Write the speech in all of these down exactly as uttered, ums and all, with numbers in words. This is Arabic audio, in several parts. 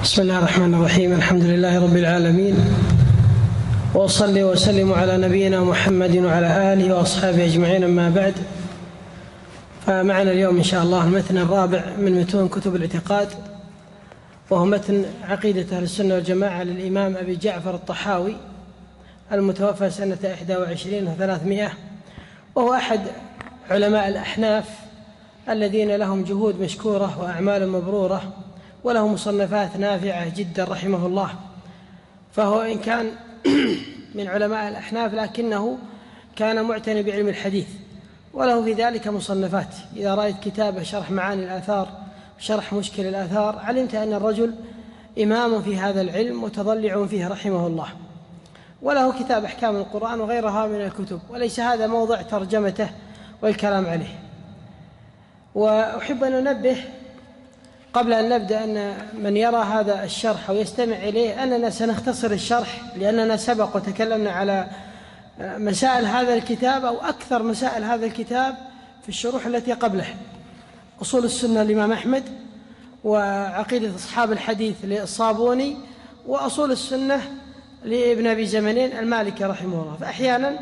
بسم الله الرحمن الرحيم. الحمد لله رب العالمين، وأصلي وسلم على نبينا محمد وعلى آله وأصحابه أجمعين، أما بعد. فمعنا اليوم إن شاء الله المتن الرابع من متون كتب الاعتقاد، وهو متن عقيدة أهل السنة والجماعة للإمام أبي جعفر الطحاوي المتوفى سنة إحدى وعشرين وثلاثمائة، وهو أحد علماء الأحناف الذين لهم جهود مشكورة وأعمال مبرورة، وله مصنفات نافعة جدا رحمه الله. فهو إن كان من علماء الأحناف لكنه كان معتني بعلم الحديث، وله في ذلك مصنفات. إذا رأيت كتابه شرح معاني الآثار شرح مشكل الآثار علمت أن الرجل إمام في هذا العلم متضلع فيه رحمه الله. وله كتاب أحكام القرآن وغيرها من الكتب، وليس هذا موضع ترجمته والكلام عليه. وأحب أن أنبه قبل أن نبدأ أن من يرى هذا الشرح أو يستمع إليه أننا سنختصر الشرح، لأننا سبق وتكلمنا على مسائل هذا الكتاب أو أكثر مسائل هذا الكتاب في الشروح التي قبله: أصول السنة للإمام أحمد، وعقيدة أصحاب الحديث للصابوني، وأصول السنة لابن أبي زمنين المالكي رحمه الله. فأحيانا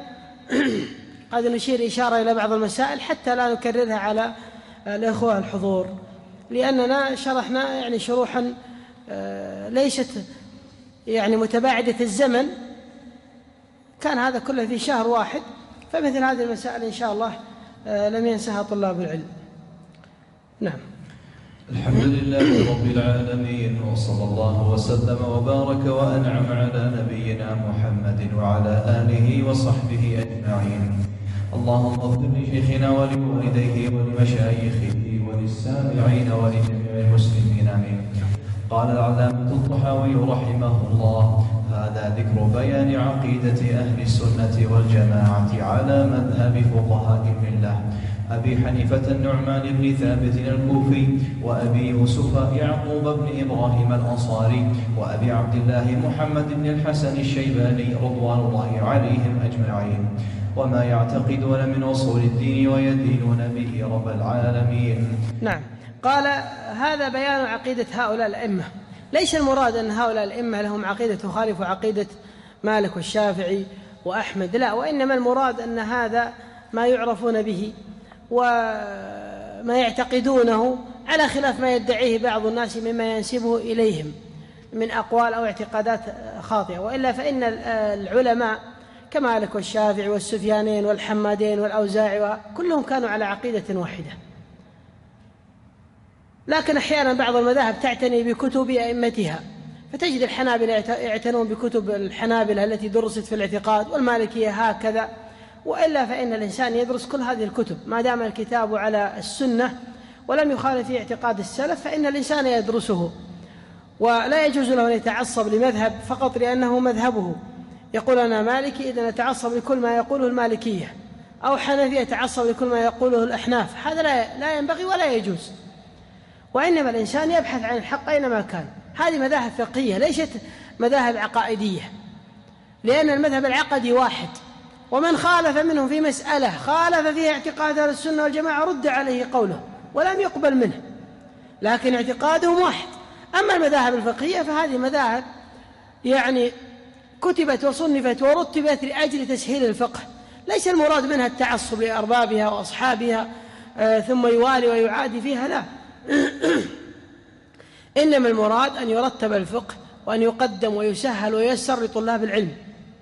قد نشير إشارة إلى بعض المسائل حتى لا نكررها على الإخوة الحضور، لأننا شرحنا يعني شروحا ليست يعني متباعدة الزمن، كان هذا كله في شهر واحد. فمثل هذه المسائل إن شاء الله لم ينسها طلاب العلم. نعم. الحمد لله رب العالمين، وصلى الله وسلم وبارك وأنعم على نبينا محمد وعلى آله وصحبه أجمعين. اللهم اغفر لشيخنا ولوالديه ولمشايخه وللسامعين ولجميع المسلمين آمين. قال العلامة الطحاوي رحمه الله: هذا ذكر بيان عقيدة أهل السنة والجماعة على مذهب فقهاء الملة أبي حنيفة النعمان بن ثابت الكوفي، وأبي يوسف يعقوب بن إبراهيم الأنصاري، وأبي عبد الله محمد بن الحسن الشيباني رضوان الله عليهم أجمعين، وما يعتقدون من أصول الدين ويدينون به رب العالمين. نعم. قال: هذا بيان عقيدة هؤلاء الأئمة. ليس المراد أن هؤلاء الأئمة لهم عقيدة تخالف عقيدة مالك والشافعي وأحمد، لا، وإنما المراد أن هذا ما يعرفون به وما يعتقدونه على خلاف ما يدعيه بعض الناس مما ينسبه إليهم من أقوال أو اعتقادات خاطئة. وإلا فإن العلماء كمالك والشافعي والسفيانين والحمادين والأوزاعي كلهم كانوا على عقيدة واحدة، لكن أحيانا بعض المذاهب تعتني بكتب أئمتها، فتجد الحنابلة يعتنون بكتب الحنابلة التي درست في الاعتقاد، والمالكية هكذا. وإلا فإن الإنسان يدرس كل هذه الكتب ما دام الكتاب على السنة ولم يخالف في اعتقاد السلف، فإن الإنسان يدرسه. ولا يجوز له أن يتعصب لمذهب فقط لأنه مذهبه، يقول أنا مالكي إذا نتعصب لكل ما يقوله المالكية، أو حنفي يتعصب لكل ما يقوله الأحناف. هذا لا, لا ينبغي ولا يجوز. وإنما الإنسان يبحث عن الحق أينما كان. هذه مذاهب فقهية ليست مذاهب عقائدية، لأن المذهب العقدي واحد، ومن خالف منهم في مسألة خالف فيها اعتقاد أهل السنة والجماعة رد عليه قوله ولم يقبل منه، لكن اعتقادهم واحد. أما المذاهب الفقهية فهذه مذاهب يعني كتبت وصنفت ورتبت لأجل تسهيل الفقه، ليس المراد منها التعصب لأربابها وأصحابها آه ثم يوالي ويعادي فيها، لا. إنما المراد أن يرتب الفقه وأن يقدم ويسهل وييسر لطلاب العلم،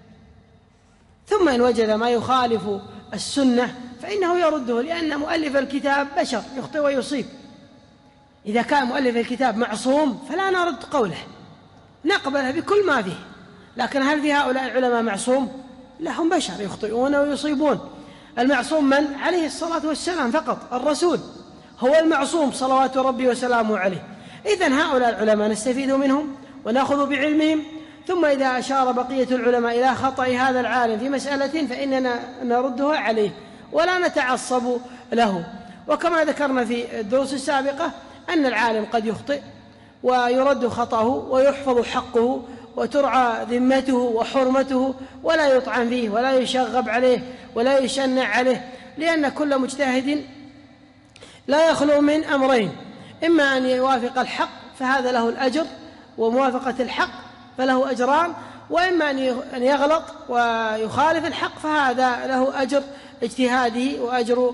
ثم إن وجد ما يخالف السنة فإنه يرده، لأن مؤلف الكتاب بشر يخطئ ويصيب. إذا كان مؤلف الكتاب معصوم فلا نرد قوله، نقبله بكل ما فيه. لكن هل في هؤلاء العلماء معصوم؟ لهم بشر يخطئون ويصيبون. المعصوم من؟ عليه الصلاة والسلام فقط، الرسول هو المعصوم صلوات ربي وسلامه عليه. إذن هؤلاء العلماء نستفيد منهم ونأخذ بعلمهم، ثم إذا أشار بقية العلماء إلى خطأ هذا العالم في مسألة فإننا نردها عليه ولا نتعصب له. وكما ذكرنا في الدروس السابقة أن العالم قد يخطئ ويرد خطأه ويحفظ حقه وترعى ذمته وحرمته، ولا يطعن فيه ولا يشغب عليه ولا يشنع عليه، لأن كل مجتهد لا يخلو من أمرين: إما أن يوافق الحق فهذا له الأجر وموافقة الحق فله أجران، وإما أن يغلط ويخالف الحق فهذا له أجر اجتهاده وأجر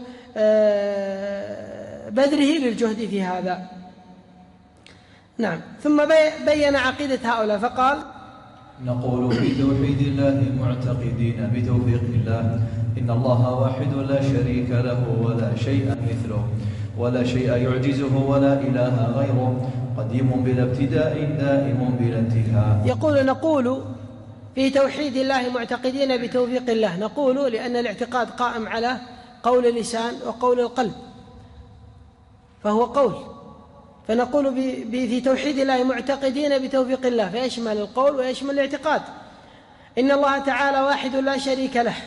بذله للجهد في هذا. نعم. ثم بين عقيدة هؤلاء فقال: نقول في توحيد الله معتقدين بتوفيق الله إن الله واحد لا شريك له ولا شيء مثله ولا شيء يعجزه ولا إله غيره قديم بلا ابتداء دائم بلا انتهاء. يقول: نقول في توحيد الله معتقدين بتوفيق الله. نقول لأن الاعتقاد قائم على قول اللسان وقول القلب، فهو قول، فنقول في توحيد الله معتقدين بتوفيق الله، فيشمل القول ويشمل الاعتقاد. إن الله تعالى واحد لا شريك له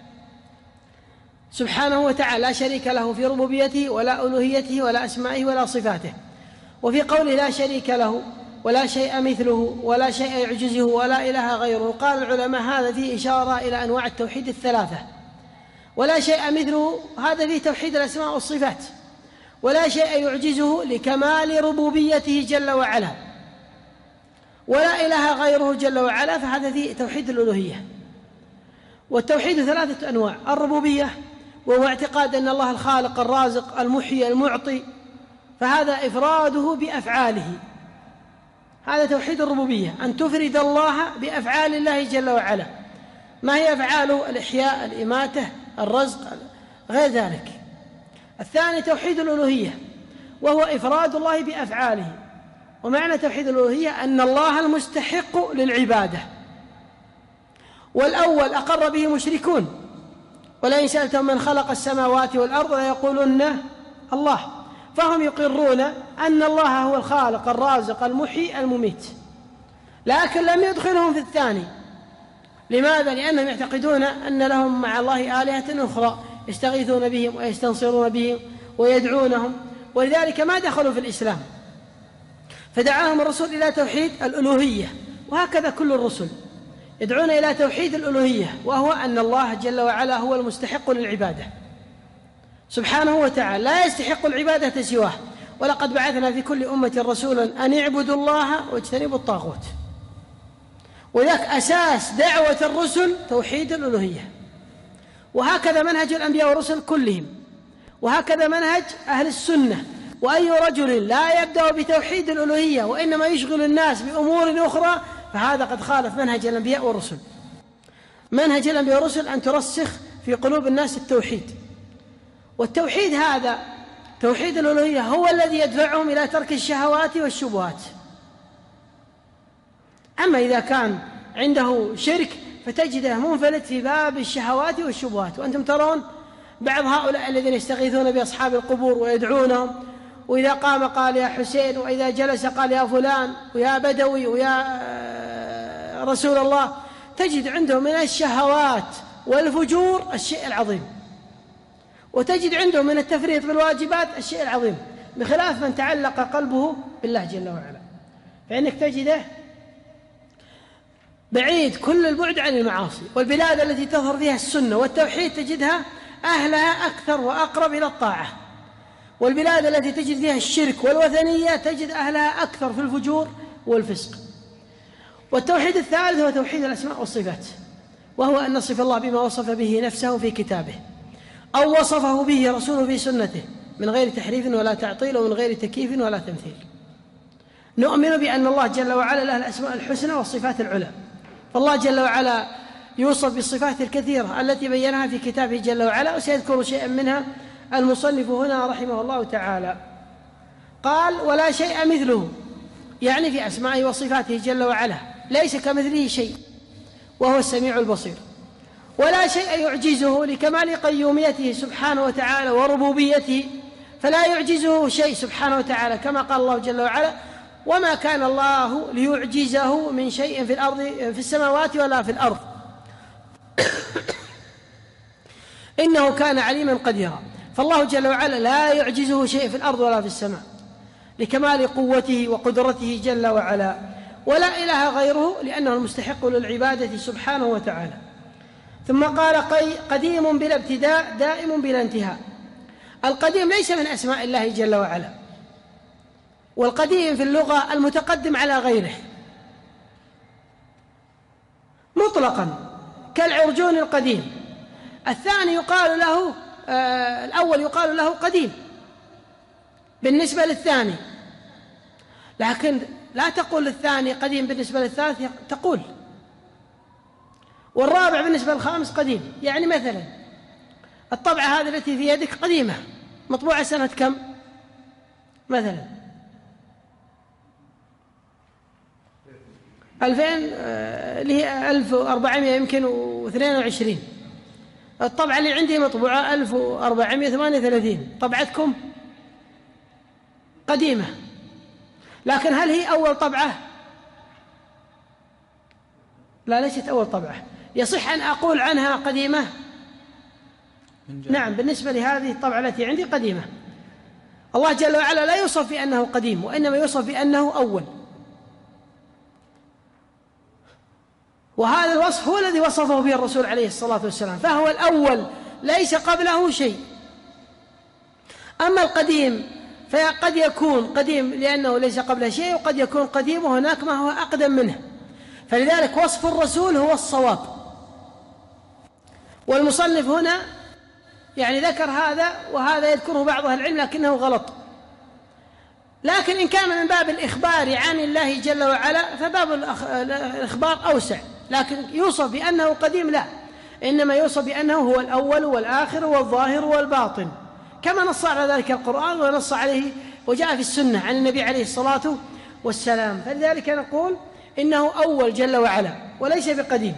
سبحانه وتعالى، لا شريك له في ربوبيته ولا ألوهيته ولا أسمائه ولا صفاته. وفي قوله لا شريك له ولا شيء مثله ولا شيء يعجزه ولا إله غيره، قال العلماء هذا فيه إشارة إلى أنواع التوحيد الثلاثة. ولا شيء مثله هذا فيه توحيد الأسماء والصفات، ولا شيء يعجزه لكمال ربوبيته جل وعلا، ولا إله غيره جل وعلا، فهذا فيه توحيد الألوهية. والتوحيد ثلاثة أنواع: الربوبية وهو اعتقاد أن الله الخالق الرازق المحيي المعطي، فهذا إفراده بأفعاله، هذا توحيد الربوبية، أن تفرد الله بأفعال الله جل وعلا. ما هي أفعاله؟ الإحياء، الإماتة، الرزق، غير ذلك. الثاني توحيد الألوهية وهو إفراد الله بأفعاله، ومعنى توحيد الألوهية أن الله المستحق للعبادة. والأول أقر به مشركون، ولئن سألتهم من خلق السماوات والأرض ليقولن الله، فهم يقرون أن الله هو الخالق الرازق المحيي المميت، لكن لم يدخلهم في الثاني. لماذا؟ لأنهم يعتقدون أن لهم مع الله آلهة أخرى يستغيثون بهم ويستنصرون بهم ويدعونهم، ولذلك ما دخلوا في الإسلام، فدعاهم الرسول إلى توحيد الألوهية. وهكذا كل الرسل يدعون إلى توحيد الألوهية، وهو أن الله جل وعلا هو المستحق للعبادة سبحانه وتعالى، لا يستحق العبادة سواه. ولقد بعثنا في كل أمة رسولا أن اعبدوا الله واجتنبوا الطاغوت. وذاك أساس دعوة الرسل توحيد الألوهية، وهكذا منهج الأنبياء والرسل كلهم، وهكذا منهج أهل السنة. وأي رجل لا يبدأ بتوحيد الألوهية وإنما يشغل الناس بأمور أخرى فهذا قد خالف منهج الأنبياء والرسل. منهج الأنبياء والرسل أن ترسخ في قلوب الناس التوحيد، والتوحيد هذا توحيد الألوهية هو الذي يدفعهم إلى ترك الشهوات والشبهات. أما إذا كان عنده شرك فتجده منفلت في باب الشهوات والشبهات. وأنتم ترون بعض هؤلاء الذين يستغيثون بأصحاب القبور ويدعونهم، وإذا قام قال يا حسين، وإذا جلس قال يا فلان ويا بدوي ويا رسول الله، تجد عندهم من الشهوات والفجور الشيء العظيم، وتجد عندهم من التفريط بالواجبات الشيء العظيم، بخلاف من تعلق قلبه بالله جل وعلا، فإنك تجده بعيد كل البعد عن المعاصي. والبلاد التي تظهر فيها السنة والتوحيد تجدها أهلها أكثر وأقرب إلى الطاعة، والبلاد التي تجد فيها الشرك والوثنية تجد أهلها أكثر في الفجور والفسق. والتوحيد الثالث هو توحيد الأسماء والصفات، وهو أن نصف الله بما وصف به نفسه في كتابه أو وصفه به رسوله في سنته من غير تحريف ولا تعطيل ومن غير تكييف ولا تمثيل. نؤمن بأن الله جل وعلا له الأسماء الحسنى والصفات العلى، فالله جل وعلا يوصف بالصفات الكثيرة التي بينها في كتابه جل وعلا، وسيذكر شيئا منها المصنف هنا رحمه الله تعالى. قال ولا شيء مثله، يعني في أسمائه وصفاته جل وعلا ليس كمثله شيء وهو السميع البصير. ولا شيء يعجزه لكمال قيوميته سبحانه وتعالى وربوبيته، فلا يعجزه شيء سبحانه وتعالى، كما قال الله جل وعلا وما كان الله ليعجزه من شيء في الأرض في السماوات ولا في الأرض إنه كان عليما قديرا. فالله جل وعلا لا يعجزه شيء في الأرض ولا في السماء لكمال قوته وقدرته جل وعلا، ولا إله غيره لأنه المستحق للعبادة سبحانه وتعالى. ثم قال قديم بلا ابتداء دائم بلا انتهاء. القديم ليس من أسماء الله جل وعلا، والقديم في اللغة المتقدم على غيره مطلقا كالعرجون القديم. الثاني يقال له آه الأول يقال له قديم بالنسبة للثاني، لكن لا تقول الثاني قديم بالنسبة للثالث، تقول والرابع بالنسبة للخامس قديم. يعني مثلا الطبعة هذه التي في يدك قديمة، مطبوعة سنة كم مثلا؟ ألفين، اللي هي ألف وأربعمائة يمكن واثنين وعشرين. الطبعة اللي عندي مطبوعة ألف وأربعمائة وثمانية وثلاثين، طبعتكم قديمة، لكن هل هي أول طبعة؟ لا، ليست أول طبعة. يصح أن أقول عنها قديمة؟ نعم، بالنسبة لهذه الطبعة التي عندي قديمة. الله جل وعلا لا يوصف بأنه قديم، وإنما يوصف بأنه أول، وهذا الوصف هو الذي وصفه به الرسول عليه الصلاة والسلام، فهو الأول ليس قبله شيء. أما القديم فقد يكون قديم لأنه ليس قبله شيء، وقد يكون قديم وهناك ما هو أقدم منه، فلذلك وصف الرسول هو الصواب. والمصنف هنا يعني ذكر هذا، وهذا يذكره بعض أهل العلم لكنه غلط. لكن إن كان من باب الإخبار عن الله جل وعلا فباب الإخبار أوسع، لكن يوصف بأنه قديم لا، إنما يوصف بأنه هو الأول والآخر والظاهر والباطن، كما نص على ذلك القرآن ونص عليه وجاء في السنة عن النبي عليه الصلاة والسلام. فلذلك نقول إنه أول جل وعلا وليس بقديم،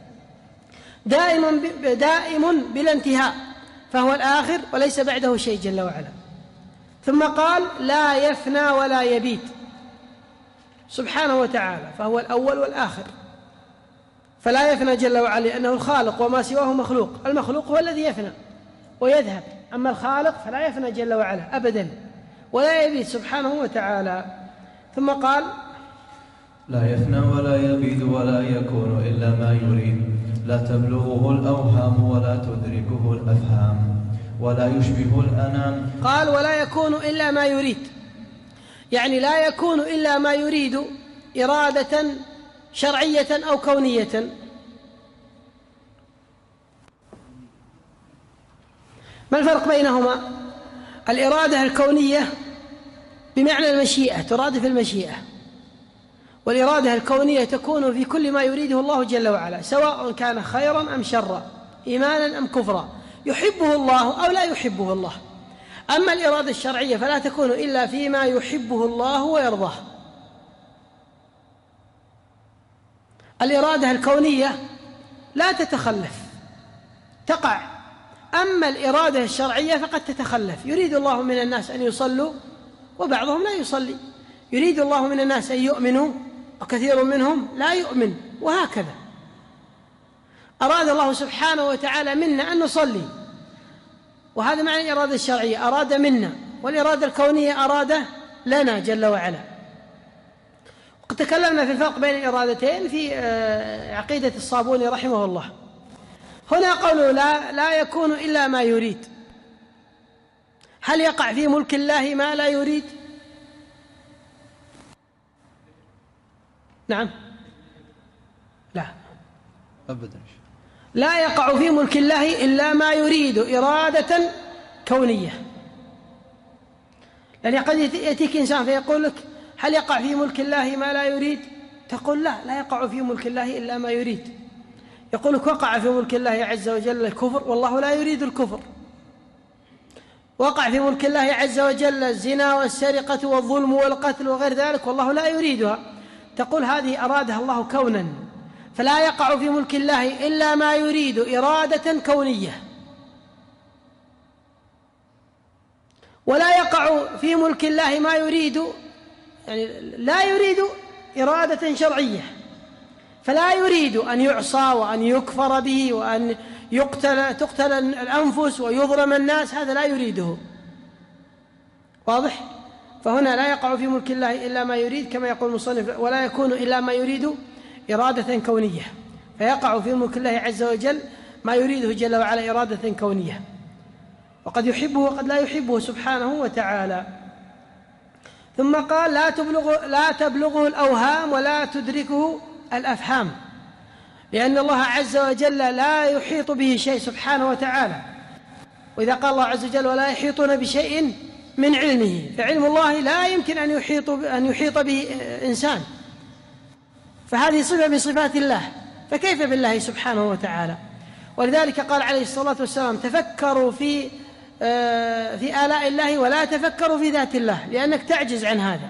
دائم دائم بلا انتهاء، فهو الآخر وليس بعده شيء جل وعلا. ثم قال لا يفنى ولا يبيد سبحانه وتعالى، فهو الأول والآخر، فلا يفنى جل وعلا لأنه الخالق، وما سواه مخلوق. المخلوق هو الذي يفنى ويذهب، أما الخالق فلا يفنى جل وعلا أبدا ولا يبيد سبحانه وتعالى. ثم قال لا يفنى ولا يبيد ولا يكون إلا ما يريد، لا تبلغه الأوهام ولا تدركه الأفهام ولا يشبه الأنام. قال ولا يكون إلا ما يريد، يعني لا يكون إلا ما يريد إرادة شرعية أو كونية. ما الفرق بينهما؟ الإرادة الكونية بمعنى المشيئة، تراد في المشيئة، والإرادة الكونية تكون في كل ما يريده الله جل وعلا، سواء كان خيرا أم شرا، إيمانا أم كفرا، يحبه الله أو لا يحبه الله. أما الإرادة الشرعية فلا تكون إلا فيما يحبه الله ويرضاه. الإرادة الكونية لا تتخلف، تقع، أما الإرادة الشرعية فقد تتخلف. يريد الله من الناس أن يصلوا وبعضهم لا يصلي، يريد الله من الناس أن يؤمنوا وكثير منهم لا يؤمن، وهكذا. أراد الله سبحانه وتعالى منا أن نصلي، وهذا معنى الإرادة الشرعية، أراد منا. والإرادة الكونية أراد لنا جل وعلا. وقد تكلمنا في الفرق بين الإرادتين في عقيدة الصابوني رحمه الله. هنا قوله لا, لا يكون إلا ما يريد، هل يقع في ملك الله ما لا يريد؟ نعم، لا أبدا، لا يقع في ملك الله إلا ما يريد إرادة كونية. لأن قد يأتيك إنسان فيقول لك هل يقع في ملك الله ما لا يريد؟ تقول لا، لا يقع في ملك الله إلا ما يريد. يقول لك وقع في ملك الله عز وجل الكفر، والله لا يريد الكفر. وقع في ملك الله عز وجل الزنا والسرقة والظلم والقتل وغير ذلك، والله لا يريدها. تقول هذه أرادها الله كونا، فلا يقع في ملك الله إلا ما يريد إرادة كونية، ولا يقع في ملك الله ما يريد، يعني لا يريد إرادة شرعية، فلا يريد أن يعصى وأن يكفر به وأن يقتل تقتل الأنفس ويظلم الناس، هذا لا يريده. واضح؟ فهنا لا يقع في ملك الله إلا ما يريد، كما يقول المصنف ولا يكون إلا ما يريد إرادة كونية، فيقع في ملك الله عز وجل ما يريده جل وعلا إرادة كونية، وقد يحبه وقد لا يحبه سبحانه وتعالى. ثم قال لا تبلغ لا تبلغه الأوهام ولا تدركه الأفهام، لأن الله عز وجل لا يحيط به شيء سبحانه وتعالى. وإذا قال الله عز وجل ولا يحيطون بشيء من علمه، فعلم الله لا يمكن أن يحيط أن يحيط به إنسان، فهذه صفة من صفات الله، فكيف بالله سبحانه وتعالى؟ ولذلك قال عليه الصلاة والسلام تفكروا في في آلاء الله ولا تفكروا في ذات الله، لأنك تعجز عن هذا.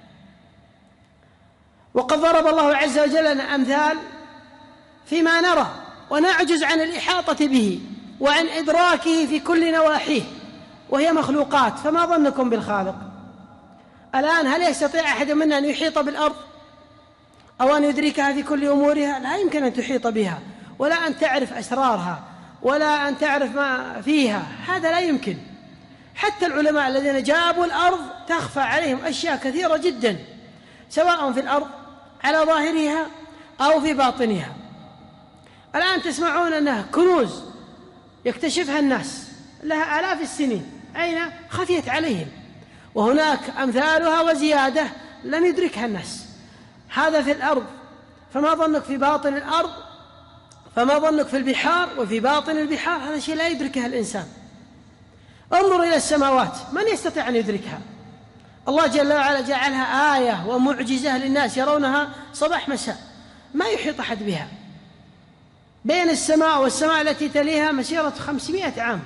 وقد ضرب الله عز وجل لنا أمثال فيما نرى ونعجز عن الإحاطة به وعن إدراكه في كل نواحيه، وهي مخلوقات، فما ظنكم بالخالق؟ الآن هل يستطيع أحد منا أن يحيط بالأرض أو أن يدركها في كل أمورها؟ لا يمكن أن تحيط بها، ولا أن تعرف أسرارها، ولا أن تعرف ما فيها، هذا لا يمكن. حتى العلماء الذين جابوا الأرض تخفى عليهم أشياء كثيرة جدا، سواء في الأرض على ظاهرها أو في باطنها. الآن تسمعون أنها كنوز يكتشفها الناس لها آلاف السنين، أين خفيت عليهم، وهناك أمثالها وزيادة لم يدركها الناس. هذا في الأرض، فما ظنك في باطن الأرض؟ فما ظنك في البحار وفي باطن البحار؟ هذا شيء لا يدركها الإنسان. انظر إلى السماوات، من يستطيع أن يدركها؟ الله جل وعلا جعلها آية ومعجزة للناس يرونها صباح مساء، ما يحيط أحد بها. بين السماء والسماء التي تليها مسيرة خمسمائة عام،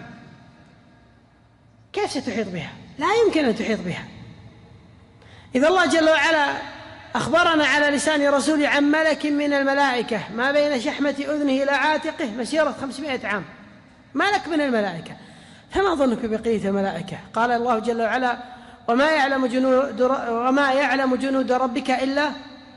كيف ستحيط بها؟ لا يمكن أن تحيط بها. إذا الله جل وعلا أخبرنا على لسان رسوله عن ملك من الملائكة ما بين شحمة أذنه إلى عاتقه مسيرة خمسمائة عام، ملك من الملائكة، فما ظنك بقية الملائكة؟ قال الله جل وعلا وما يعلم جنود وما يعلم جنود ربك إلا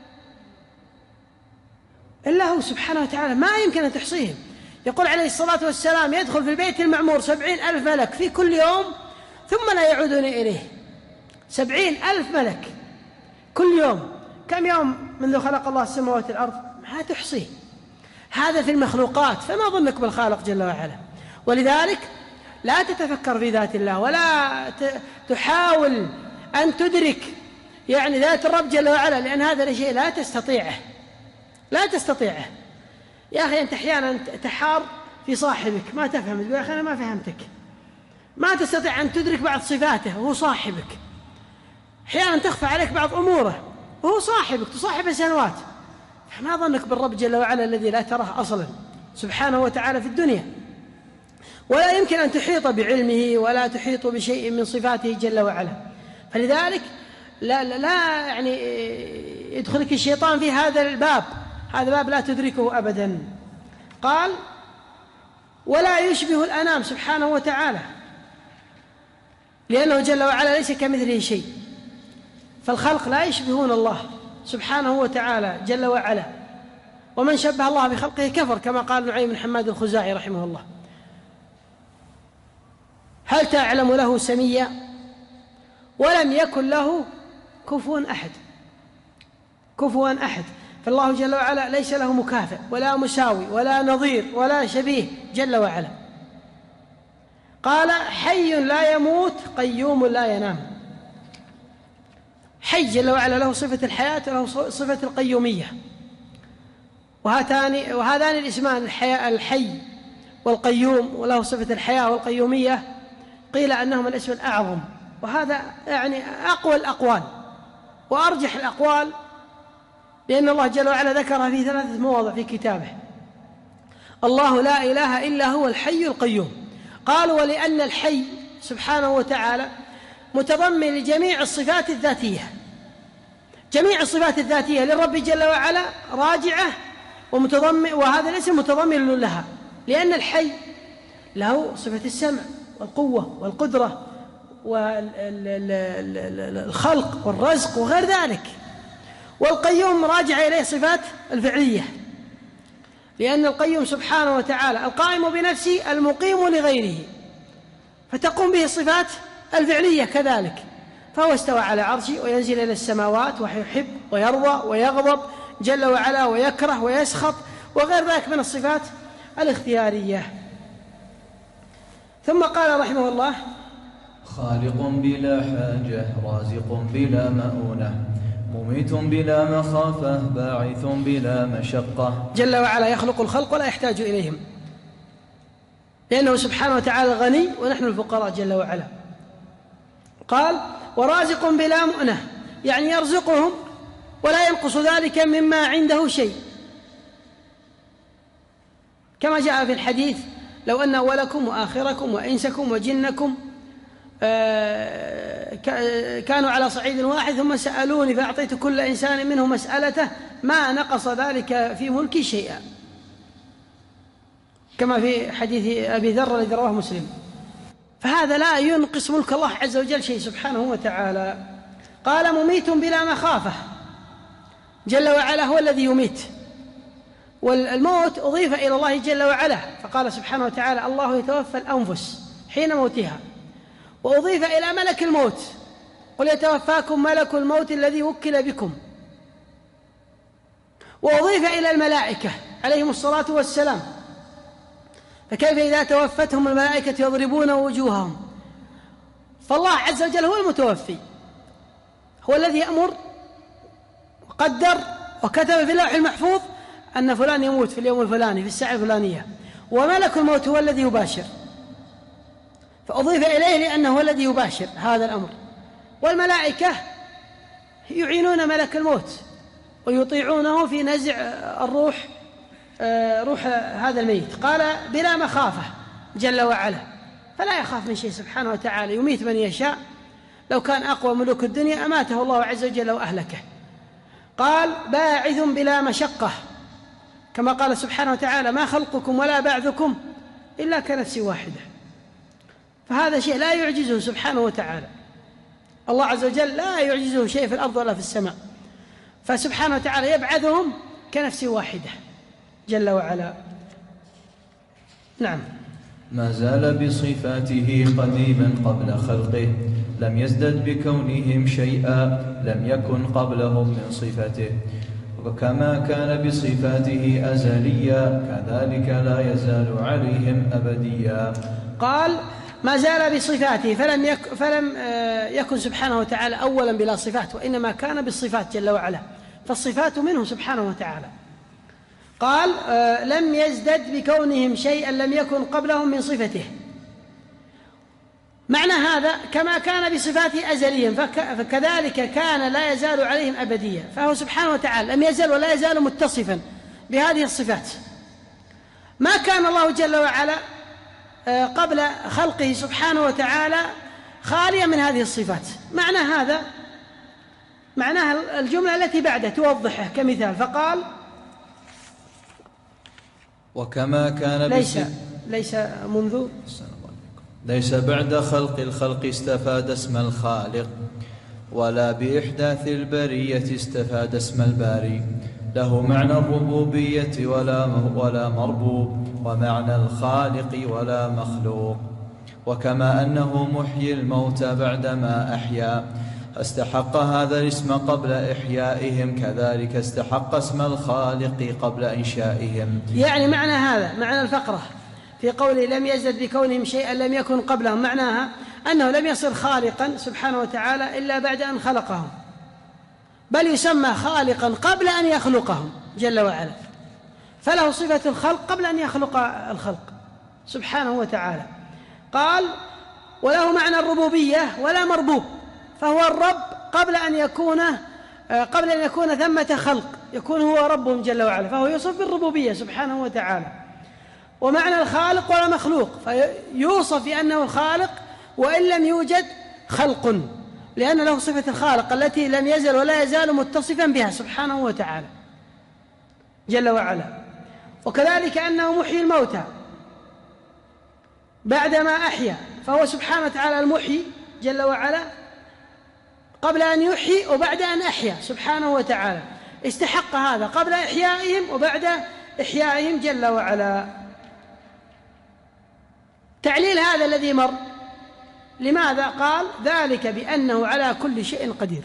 إلا هو سبحانه وتعالى، ما يمكن أن تحصيهم. يقول عليه الصلاة والسلام يدخل في البيت المعمور سبعين ألف ملك في كل يوم ثم لا يعودون إليه. سبعين ألف ملك كل يوم، كم يوم منذ خلق الله السماوات والأرض؟ ما تحصيه. هذا في المخلوقات، فما ظنك بالخالق جل وعلا؟ ولذلك لا تتفكر في ذات الله، ولا تحاول أن تدرك يعني ذات الرب جل وعلا، لأن هذا الشيء لا تستطيعه، لا تستطيعه. يا أخي أنت أحيانا تحار في صاحبك ما تفهم، تقول يا أخي أنا ما فهمتك، ما تستطيع أن تدرك بعض صفاته وهو صاحبك. أحيانا تخفى عليك بعض أموره وهو صاحبك، تصاحب سنوات. ما ظنك بالرب جل وعلا الذي لا تراه أصلا سبحانه وتعالى في الدنيا، ولا يمكن أن تحيط بعلمه ولا تحيط بشيء من صفاته جل وعلا. فلذلك لا, لا, لا يعني يدخلك الشيطان في هذا الباب، هذا باب لا تدركه أبدا. قال ولا يشبه الأنام سبحانه وتعالى، لأنه جل وعلا ليس كمثله شيء، فالخلق لا يشبهون الله سبحانه وتعالى جل وعلا، ومن شبه الله بخلقه كفر، كما قال نعيم بن حماد الخزاعي رحمه الله. هل تعلم له سميا ولم يكن له كفوا أحد، كفوا أحد، فالله جل وعلا ليس له مكافئ ولا مساوي ولا نظير ولا شبيه جل وعلا. قال حي لا يموت قيوم لا ينام. حي جل وعلا له صفة الحياة وله صفة القيومية، وهاتان وهذان الاسمان الحي والقيوم وله صفة الحياة والقيومية، قيل أنهما الاسم الأعظم، وهذا يعني أقوى الأقوال وأرجح الأقوال، لأن الله جل وعلا ذكرها في ثلاثة مواضع في كتابه. الله لا إله إلا هو الحي القيوم. قالوا ولأن الحي سبحانه وتعالى متضمن لجميع الصفات الذاتية، جميع الصفات الذاتية للرب جل وعلا راجعة ومتضمن، وهذا الاسم متضمن لها، لأن الحي له صفة السمع والقوة والقدرة والخلق والرزق وغير ذلك، والقيوم راجع إليه صفات الفعلية، لأن القيوم سبحانه وتعالى القائم بنفسه المقيم لغيره، فتقوم به الصفات الفعلية كذلك. فهو استوى على عرشه وينزل إلى السماوات ويحب ويرضى ويغضب جل وعلا ويكره ويسخط وغير ذلك من الصفات الاختيارية. ثم قال رحمه الله خالق بلا حاجة، رازق بلا مؤونة، مميت بلا مخافة، باعث بلا مشقة. جل وعلا يخلق الخلق ولا يحتاج إليهم، لأنه سبحانه وتعالى غني ونحن الفقراء جل وعلا. قال ورازق بلا مؤنة، يعني يرزقهم ولا ينقص ذلك مما عنده شيء، كما جاء في الحديث لو أن أولكم وآخركم وإنسكم وجنكم كانوا على صعيد واحد ثم سألوني فأعطيت كل إنسان منه مسألته ما نقص ذلك في ملكي شيئا، كما في حديث أبي ذر الذي رواه مسلم. فهذا لا ينقص ملك الله عز وجل شيء سبحانه وتعالى. قال مميت بلا مخافة، جل وعلا هو الذي يميت، والموت أضيف إلى الله جل وعلا، فقال سبحانه وتعالى الله يتوفى الأنفس حين موتها، وأضيف إلى ملك الموت قل يتوفاكم ملك الموت الذي وكل بكم، وأضيف إلى الملائكة عليهم الصلاة والسلام، فكيف إذا توفتهم الملائكة يضربون وجوههم؟ فالله عز وجل هو المتوفي، هو الذي يأمر وقدر وكتب في اللوح المحفوظ أن فلان يموت في اليوم الفلاني في الساعة الفلانية، وملك الموت هو الذي يباشر، فأضيف إليه لأنه هو الذي يباشر هذا الأمر. والملائكة يعينون ملك الموت ويطيعونه في نزع الروح روح هذا الميت. قال بلا مخافة جل وعلا، فلا يخاف من شيء سبحانه وتعالى، يميت من يشاء، لو كان أقوى ملوك الدنيا أماته الله عز وجل وأهلكه. قال باعث بلا مشقة، كما قال سبحانه وتعالى ما خلقكم ولا بعثكم إلا كنفس واحدة، فهذا شيء لا يعجزه سبحانه وتعالى، الله عز وجل لا يعجزه شيء في الأرض ولا في السماء، فسبحانه وتعالى يبعثهم كنفس واحدة جل وعلا. نعم. ما زال بصفاته قديما قبل خلقه، لم يزدد بكونهم شيئا لم يكن قبلهم من صفته، وكما كان بصفاته أزليا كذلك لا يزال عليهم أبديا. قال ما زال بصفاته، فلم, يك فلم يكن سبحانه وتعالى أولا بلا صفات، وإنما كان بالصفات جل وعلا، فالصفات منه سبحانه وتعالى. قال لم يزدد بكونهم شيئا لم يكن قبلهم من صفته، معنى هذا كما كان بصفاته أزليا فكذلك كان لا يزال عليهم أبديا، فهو سبحانه وتعالى لم يزل ولا يزال متصفا بهذه الصفات. ما كان الله جل وعلا قبل خلقه سبحانه وتعالى خاليا من هذه الصفات. معنى هذا معناها الجملة التي بعده توضحه كمثال، فقال وكما كان ليس ليس منذ ليس بعد خلق الخلق استفاد اسم الخالق، ولا بإحداث البرية استفاد اسم الباري، له معنى الربوبية ولا ولا مربوب، ومعنى الخالق ولا مخلوق. وكما أنه محيي الموتى بعدما أحيا استحق هذا الاسم قبل إحيائهم، كذلك استحق اسم الخالق قبل إنشائهم. يعني معنى هذا معنى الفقرة في قوله لم يزد بكونهم شيئا لم يكن قبلهم، معناها أنه لم يصل خالقا سبحانه وتعالى إلا بعد أن خلقهم، بل يسمى خالقا قبل أن يخلقهم جل وعلا، فله صفة الخلق قبل أن يخلق الخلق سبحانه وتعالى. قال وله معنى الربوبية ولا مربوب، فهو الرب قبل أن يكون قبل أن يكون ثمة خلق، يكون هو ربهم جل وعلا، فهو يوصف بالربوبية سبحانه وتعالى. ومعنى الخالق ولا مخلوق، فيوصف بأنه خالق وإن لم يوجد خلق، لأن له صفة الخالق التي لم يزل ولا يزال متصفا بها سبحانه وتعالى جل وعلا. وكذلك أنه محيي الموتى بعدما أحيا، فهو سبحانه وتعالى المحيي جل وعلا قبل أن يحيي وبعد أن أحيا سبحانه وتعالى، استحق هذا قبل إحيائهم وبعد إحيائهم جل وعلا. تعليل هذا الذي مر، لماذا؟ قال ذلك بأنه على كل شيء قدير،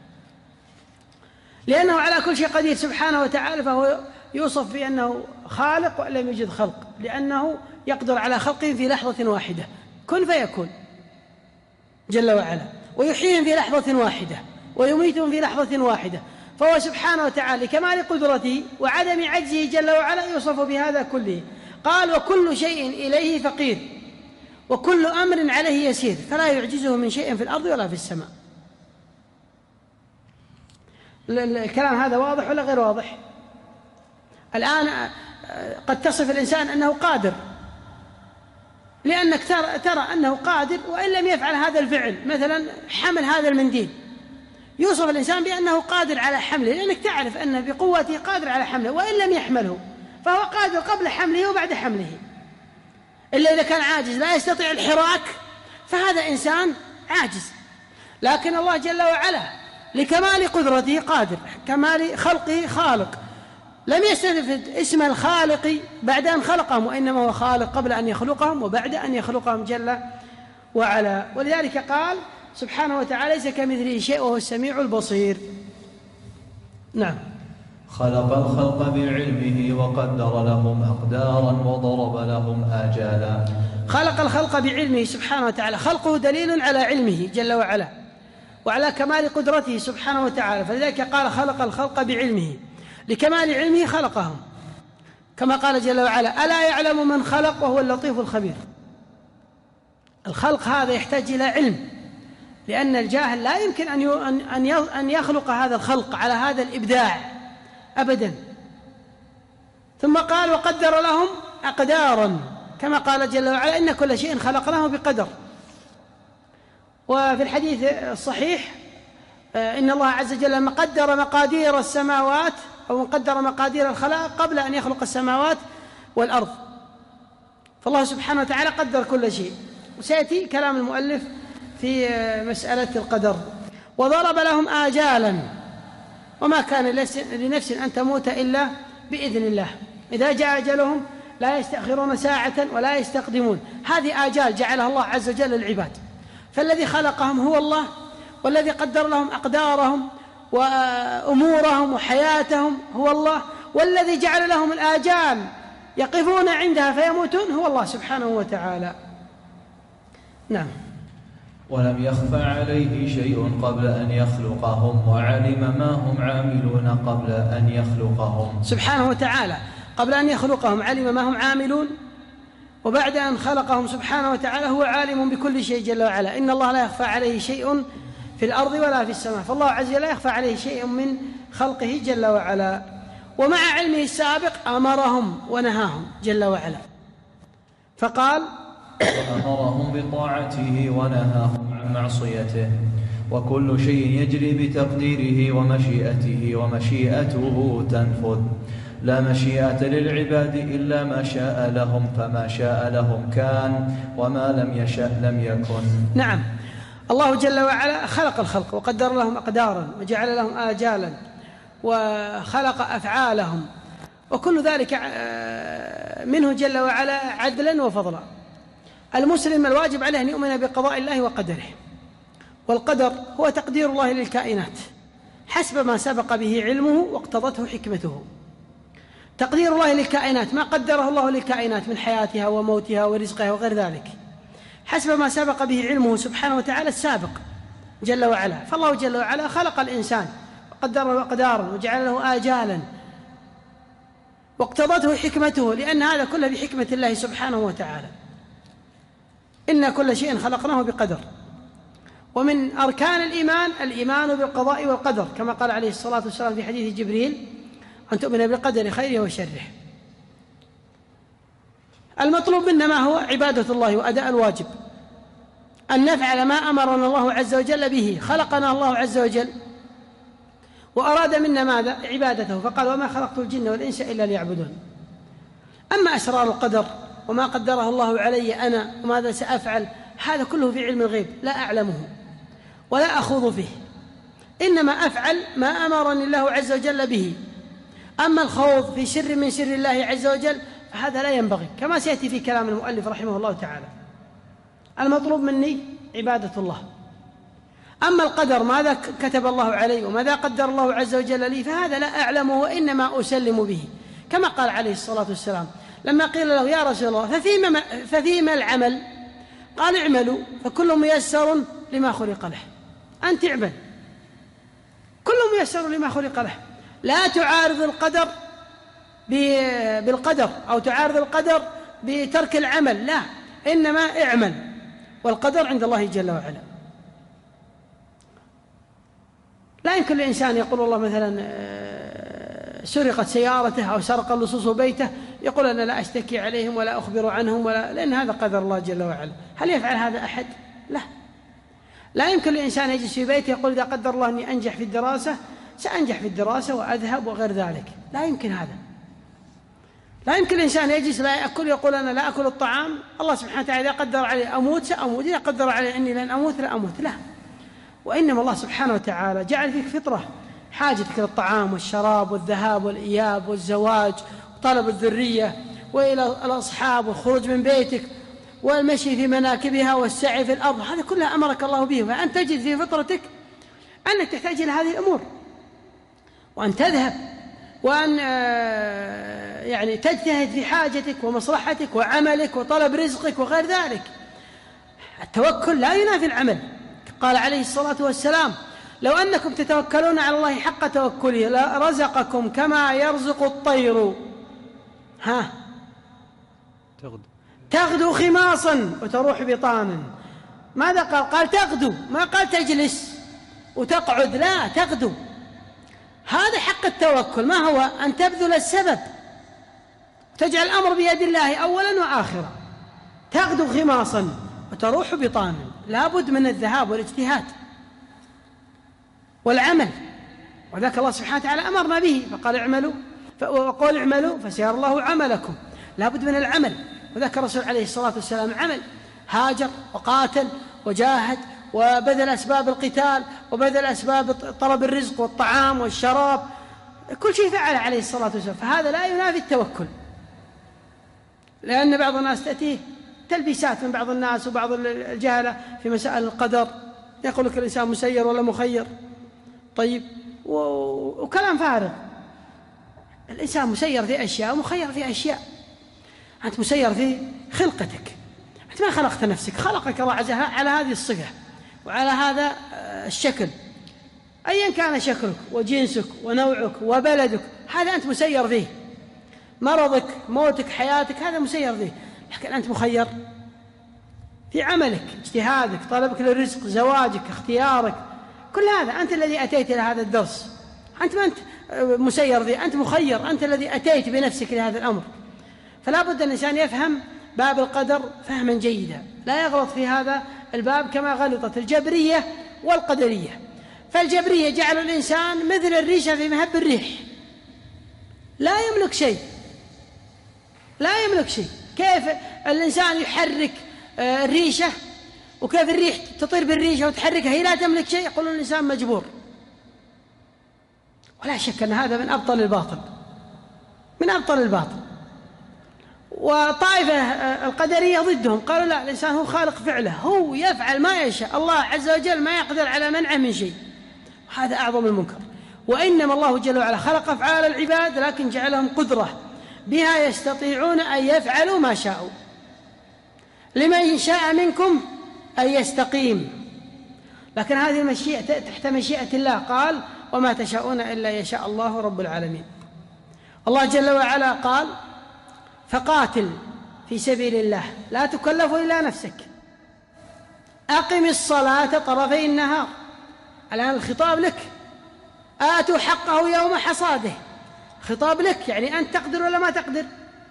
لأنه على كل شيء قدير سبحانه وتعالى، فهو يوصف بأنه خالق وإن لم يوجد خلق، لأنه يقدر على خلقه في لحظة واحدة، كن فيكون. جل وعلا، ويحييهم في لحظة واحدة ويميتهم في لحظة واحدة، فهو سبحانه وتعالى كمال قدرته وعدم عجزه جل وعلا يوصف بهذا كله. قال: وكل شيء إليه فقير وكل أمر عليه يسير، فلا يعجزه من شيء في الأرض ولا في السماء. الكلام هذا واضح ولا غير واضح؟ الآن قد تصف الإنسان أنه قادر، لأنك ترى, ترى أنه قادر وإن لم يفعل هذا الفعل، مثلا حمل هذا المنديل، يوصف الإنسان بأنه قادر على حمله، لأنك تعرف أنه بقوته قادر على حمله، وإن لم يحمله فهو قادر قبل حمله وبعد حمله. إلا إذا كان عاجز لا يستطيع الحراك فهذا إنسان عاجز. لكن الله جل وعلا لكمال قدرته قادر، كمال خلقه خالق، لم يستفد اسم الخالق بعد أن خلقهم، وإنما هو خالق قبل أن يخلقهم وبعد أن يخلقهم جل وعلا. ولذلك قال سبحانه وتعالى: ليس كمثله شيء وهو السميع البصير. نعم. خلق الخلق بعلمه وقدر لهم أقدارا وضرب لهم آجالا. خلق الخلق بعلمه سبحانه وتعالى، خلقه دليل على علمه جل وعلا وعلى كمال قدرته سبحانه وتعالى، فلذلك قال: خلق الخلق بعلمه، لكمال علمه خلقهم، كما قال جل وعلا: ألا يعلم من خلق وهو اللطيف الخبير. الخلق هذا يحتاج إلى علم، لأن الجاهل لا يمكن أن يخلق هذا الخلق على هذا الإبداع أبدا. ثم قال: وقدر لهم أقدارا، كما قال جل وعلا: إن كل شيء خلقناه بقدر. وفي الحديث الصحيح إن الله عز وجل قدر مقادير السماوات أو قدر مقادير الخلائق قبل أن يخلق السماوات والأرض، فالله سبحانه وتعالى قدر كل شيء. وسيأتي كلام المؤلف في مسألة القدر. وضرب لهم آجالا، وما كان لنفس أن تموت إلا بإذن الله، إذا جاء أجلهم لا يستأخرون ساعة ولا يستقدمون. هذه آجال جعلها الله عز وجل للعباد، فالذي خلقهم هو الله، والذي قدر لهم أقدارهم وأمورهم وحياتهم هو الله، والذي جعل لهم الآجال يقفون عندها فيموتون هو الله سبحانه وتعالى. نعم. ولم يخفى عليه شيء قبل أن يخلقهم، وعلم ما هم عاملون قبل أن يخلقهم سبحانه وتعالى. قبل أن يخلقهم علم ما هم عاملون، وبعد أن خلقهم سبحانه وتعالى هو عالم بكل شيء جل وعلا. إن الله لا يخفى عليه شيء في الأرض ولا في السماء، فالله عز وجل لا يخفى عليه شيء من خلقه جل وعلا. ومع علمه السابق أمرهم ونهاهم جل وعلا، فقال: وأمرهم بطاعته ونهاهم عن معصيته، وكل شيء يجري بتقديره ومشيئته، ومشيئته تنفذ، لا مشيئة للعباد إلا ما شاء لهم، فما شاء لهم كان، وما لم يشأ لم يكن. نعم. الله جل وعلا خلق الخلق وقدر لهم أقدارا وجعل لهم آجالا وخلق أفعالهم، وكل ذلك منه جل وعلا عدلا وفضلا. المسلم الواجب عليه أن يؤمن بقضاء الله وقدره، والقدر هو تقدير الله للكائنات حسب ما سبق به علمه واقتضته حكمته. تقدير الله للكائنات ما قدره الله للكائنات من حياتها وموتها ورزقها وغير ذلك حسب ما سبق به علمه سبحانه وتعالى السابق جل وعلا. فالله جل وعلا خلق الإنسان وقدر له أقدارا وجعل له آجالا واقتضته حكمته، لأن هذا كله بحكمة الله سبحانه وتعالى. إن كل شيء خلقناه بقدر. ومن أركان الإيمان الإيمان بالقضاء والقدر، كما قال عليه الصلاة والسلام في حديث جبريل: أن تؤمن بالقدر خيره وشره. المطلوب منا ما هو عبادة الله وأداء الواجب، أن نفعل ما أمرنا الله عز وجل به. خلقنا الله عز وجل وأراد منا ماذا؟ عبادته، فقال: وما خلقت الجن والإنس إلا ليعبدون. أما أسرار القدر وما قدره الله علي أنا وماذا سأفعل، هذا كله في علم الغيب لا أعلمه ولا أخوض فيه، إنما أفعل ما أمرني الله عز وجل به. أما الخوض في سر من سر الله عز وجل فهذا لا ينبغي، كما سيأتي في كلام المؤلف رحمه الله تعالى. المطلوب مني عبادة الله. أما القدر ماذا كتب الله علي وماذا قدر الله عز وجل لي فهذا لا أعلمه وإنما أسلم به، كما قال عليه الصلاة والسلام لما قيل له: يا رسول الله ففيما, ففيما العمل؟ قال: اعملوا فكل ميسر لما خلق له، أنت اعمل، كل ميسر لما خلق له. لا تعارض القدر بالقدر أو تعارض القدر بترك العمل، لا، إنما اعمل، والقدر عند الله جل وعلا. لا يمكن للإنسان يقول والله مثلا سرقت سيارته أو سرق اللصوص بيته يقول أنا لا أشتكي عليهم ولا أخبر عنهم، ولا، لأن هذا قدر الله جل وعلا. هل يفعل هذا أحد؟ لا. لا يمكن للإنسان يجلس في بيته يقول إذا قدر الله أني أنجح في الدراسة سأنجح في الدراسة وأذهب وغير ذلك، لا يمكن هذا. لا يمكن الإنسان يجلس لا يأكل يقول أنا لا أكل الطعام، الله سبحانه وتعالى إذا قدر علي أموت سأموت، إذا قدر علي أني لن أموت لا أموت، لا. وإنما الله سبحانه وتعالى جعل فيك فطرة، حاجتك للطعام والشراب والذهاب والإياب والزواج وطلب الذرية وإلى الأصحاب والخروج من بيتك والمشي في مناكبها والسعي في الأرض، هذا كلها أمرك الله به، فأنت تجد في فطرتك أنك تحتاج إلى هذه الأمور، وأن تذهب وأن يعني تجتهد في حاجتك ومصلحتك وعملك وطلب رزقك وغير ذلك. التوكل لا ينافي العمل. قال عليه الصلاة والسلام لو أنكم تتوكلون على الله حق توكله لرزقكم كما يرزق الطير ها تغدو تغدو خماصا وتروح بطانا. ماذا قال؟ قال تغدو، ما قال تجلس وتقعد، لا، تغدو. هذا حق التوكل، ما هو؟ أن تبذل السبب، تجعل الأمر بيد الله أولا وآخرا. تغدو خماصا وتروح بطانا، لا بد من الذهاب والاجتهاد والعمل، وذاك الله سبحانه وتعالى أمرنا به فقال اعملوا وقال اعملوا فسيرى الله عملكم، لا بد من العمل. وذاك الرسول عليه الصلاة والسلام عمل، هاجر وقاتل وجاهد وبذل أسباب القتال وبذل أسباب طلب الرزق والطعام والشراب، كل شيء فعل عليه الصلاة والسلام، فهذا لا ينافي التوكل. لأن بعض الناس تأتيه تلبيسات من بعض الناس وبعض الجهلة في مسائل القدر، يقول لك الإنسان مسير ولا مخير، طيب، وكلام فارغ. الإنسان مسير في أشياء ومخير في أشياء. أنت مسير في خلقتك، أنت ما خلقت نفسك، خلقك الله عز وجل على هذه الصفة وعلى هذا الشكل، أيا كان شكلك وجنسك ونوعك وبلدك، هذا أنت مسير فيه. مرضك، موتك، حياتك، هذا مسير فيه. لكن أنت مخير في عملك، اجتهادك، طلبك للرزق، زواجك، اختيارك، كل هذا أنت الذي أتيت إلى هذا الدرس. أنت ما أنت مسير فيه، أنت مخير، أنت الذي أتيت بنفسك لهذا الأمر. فلا بد أن الإنسان يفهم باب القدر فهما جيدا، لا يغلط في هذا الباب كما غلطت الجبرية والقدرية. فالجبرية جعلوا الإنسان مثل الريشة في مهب الريح، لا يملك شيء، لا يملك شيء. كيف الإنسان يحرك الريشة وكيف الريح تطير بالريشة وتحركها هي لا تملك شيء؟ يقولون الإنسان مجبور. ولا شك أن هذا من أبطل الباطل، من أبطل الباطل. وطائفة القدرية ضدهم، قالوا لا، الإنسان هو خالق فعله، هو يفعل ما يشاء، الله عز وجل ما يقدر على منعه من شيء. هذا أعظم المنكر. وإنما الله جل وعلا خلق أفعال العباد لكن جعلهم قدرة بها يستطيعون أن يفعلوا ما شاءوا. لمن شاء منكم أن يستقيم، لكن هذه المشيئة تحت مشيئة الله، قال وما تشاءون إلا يشاء الله رب العالمين. الله جل وعلا قال فقاتل في سبيل الله لا تكلف إلا نفسك، أقم الصلاة طرفي النهار. الآن الخطاب لك، آتوا حقه يوم حصاده، خطاب لك، يعني أنت تقدر ولا ما تقدر؟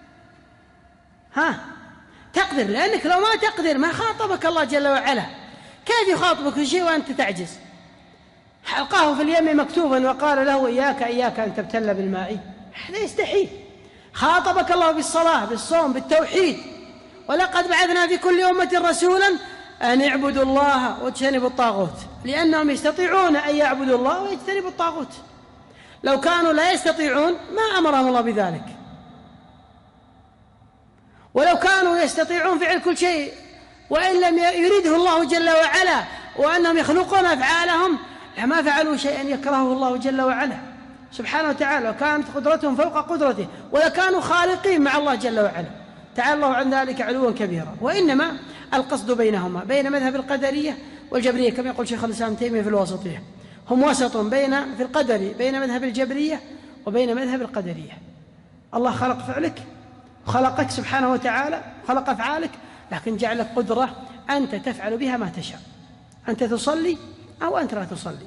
ها تقدر، لأنك لو ما تقدر ما خاطبك الله جل وعلا. كيف يخاطبك في شيء وأنت تعجز؟ حلقاه في اليم مكتوبا وقال له إياك إياك أن تبتل بالماء، هذا يستحيل. خاطبك الله بالصلاة، بالصوم، بالتوحيد. ولقد بعثنا في كل أمة رسولا أن اعبدوا الله واجتنبوا الطاغوت، لأنهم يستطيعون أن يعبدوا الله ويجتنبوا الطاغوت. لو كانوا لا يستطيعون ما أمرهم الله بذلك، ولو كانوا يستطيعون فعل كل شيء وإن لم يريده الله جل وعلا وأنهم يخلقون أفعالهم لما فعلوا شيئا يكرهه الله جل وعلا سبحانه وتعالى، وكانت قدرتهم فوق قدرته، ولكانوا خالقين مع الله جل وعلا، تعالى الله عن ذلك علوا كبيرا. وإنما القصد بينهما، بين مذهب القدرية والجبرية كما يقول شيخ الإسلام ابن تيمية في الوسطية، هم وسط بين في القدر بين مذهب الجبرية وبين مذهب القدرية. الله خلق فعلك وخلقك سبحانه وتعالى، خلق أفعالك، لكن جعلك قدرة أنت تفعل بها ما تشاء، أنت تصلي أو أنت لا تصلي.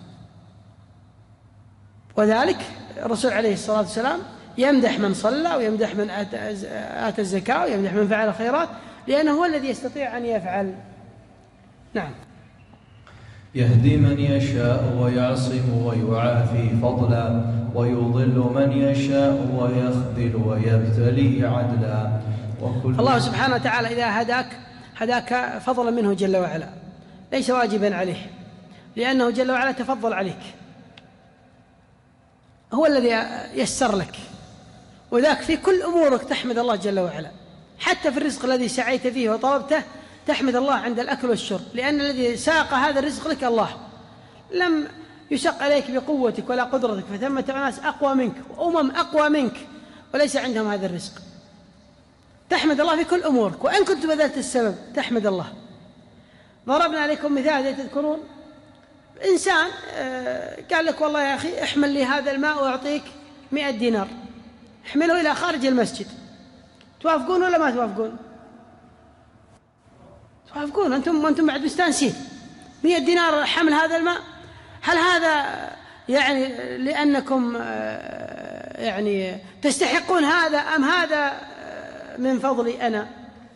وذلك الرسول عليه الصلاة والسلام يمدح من صلى ويمدح من آتى الزكاة ويمدح من فعل الخيرات، لأنه هو الذي يستطيع أن يفعل. نعم. يهدي من يشاء ويعصم ويعافي فضلا، ويضل من يشاء ويخذل ويبتلي عدلا. وكل الله سبحانه وتعالى إذا هداك هداك فضلا منه جل وعلا، ليس واجبا عليه، لأنه جل وعلا تفضل عليك، هو الذي يسر لك، وذاك في كل أمورك تحمد الله جل وعلا، حتى في الرزق الذي سعيت فيه وطلبته تحمد الله عند الأكل والشرب، لأن الذي ساق هذا الرزق لك الله، لم يشق عليك بقوتك ولا قدرتك، فثمة ناس أقوى منك وأمم أقوى منك وليس عندهم هذا الرزق. تحمد الله في كل أمورك، وإن كنت بذلت السبب تحمد الله. ضربنا عليكم مثال تذكرون، إنسان قال لك والله يا أخي احمل لي هذا الماء وأعطيك مئة دينار، احمله إلى خارج المسجد، توافقون ولا ما توافقون؟ توافقون. أنتم أنتم بعد مستانسين مئة دينار حمل هذا الماء. هل هذا يعني لأنكم يعني تستحقون هذا، أم هذا من فضلي أنا؟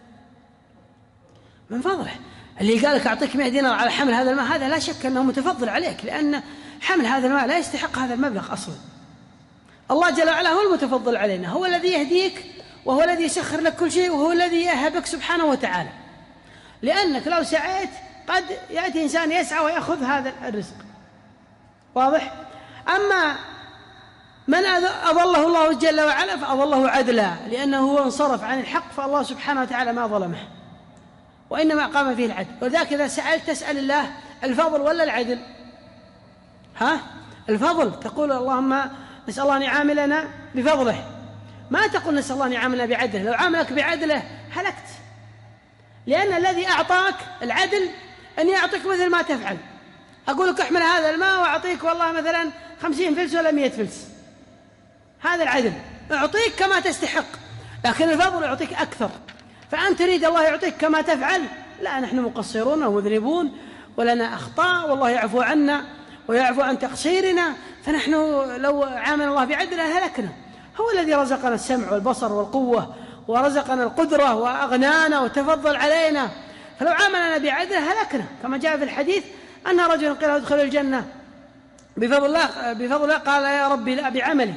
من فضله. اللي قال لك أعطيك مئة دينار على حمل هذا الماء هذا لا شك أنه متفضل عليك، لأن حمل هذا الماء لا يستحق هذا المبلغ أصلا. الله جل وعلا هو المتفضل علينا، هو الذي يهديك وهو الذي يسخر لك كل شيء وهو الذي يهبك سبحانه وتعالى. لأنك لو سعيت قد يأتي إنسان يسعى ويأخذ هذا الرزق، واضح؟ أما من أضله الله جل وعلا فأضله عدلا، لأنه هو انصرف عن الحق، فالله سبحانه وتعالى ما ظلمه وإنما قام فيه العدل. وذاك إذا سألت تسأل الله الفضل ولا العدل؟ ها؟ الفضل، تقول اللهم نسأل الله أن يعاملنا بفضله، ما تقول نسأل الله أن يعاملنا بعدله. لو عاملك بعدله هلكت، لأن الذي أعطاك العدل أن يعطيك مثل ما تفعل. أقول لك احمل هذا الماء وأعطيك والله مثلا خمسين فلس ولا مئة فلس، هذا العدل، أعطيك كما تستحق. لكن الفضل يعطيك أكثر، فأنت تريد الله يعطيك كما تفعل، لا، نحن مقصرون ومذنبون ولنا أخطاء والله يعفو عنا ويعفو عن تقصيرنا، فنحن لو عامل الله بعدله هلكنا. هو الذي رزقنا السمع والبصر والقوة ورزقنا القدرة وأغنانا وتفضل علينا، فلو عاملنا بعدله هلكنا. كما جاء في الحديث أن رجل قيل ادخل الجنة بفضل الله بفضل الله قال يا ربي لا بعملي،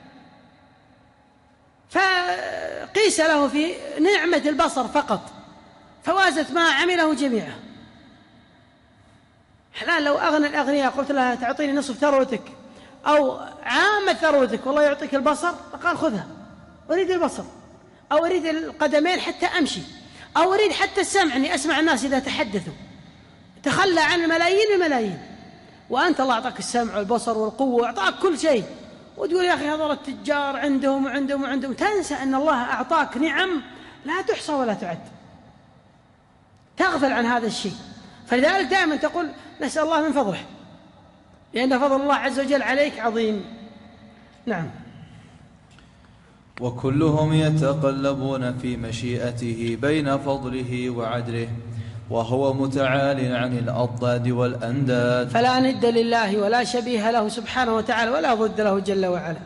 فقيس له في نعمة البصر فقط فوازت ما عمله جميعا. الآن لو أغنى الأغنياء قلت لها تعطيني نصف ثروتك أو عامة ثروتك والله يعطيك البصر، فقال خذها، أريد البصر أو أريد القدمين حتى أمشي أو أريد حتى السمع أني أسمع الناس إذا تحدثوا. تخلى عن الملايين الملايين، وأنت الله أعطاك السمع والبصر والقوة وأعطاك كل شيء، وتقول يا أخي هذول التجار عندهم وعندهم وعندهم، تنسى أن الله أعطاك نعم لا تحصى ولا تعد، تغفل عن هذا الشيء. فلذلك دائما تقول نسأل الله من فضله، لأن فضل الله عز وجل عليك عظيم. نعم. وكلهم يتقلبون في مشيئته بين فضله وعدله، وهو متعال عن الأضداد والأنداد، فلا ند لله ولا شبيه له سبحانه وتعالى ولا ضد له جل وعلا.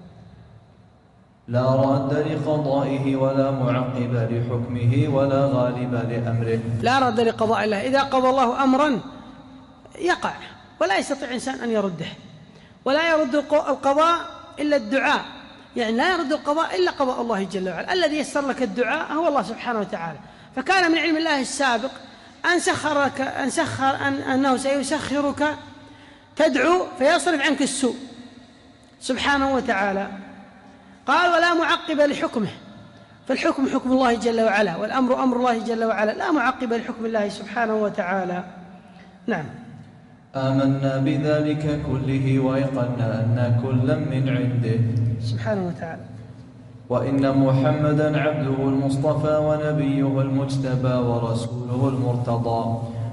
لا راد لقضائه ولا معقب لحكمه ولا غالب لأمره. لا راد لقضاء الله، إذا قضى الله أمرا يقع ولا يستطيع إنسان أن يرده، ولا يرد القضاء إلا الدعاء، يعني لا يرد القضاء إلا قضاء الله جل وعلا. الذي يسر لك الدعاء هو الله سبحانه وتعالى. فكان من علم الله السابق أن سخرك أن سخر أن أنه سيسخرك تدعو فيصرف عنك السوء سبحانه وتعالى. قال ولا معقب لحكمه، فالحكم حكم الله جل وعلا والأمر أمر الله جل وعلا، لا معقب لحكم الله سبحانه وتعالى. نعم. آمنا بذلك كله وأيقنا أن كلا من عنده سبحانه وتعالى، وإن محمدا عبده المصطفى ونبيه المجتبى ورسوله المرتضى،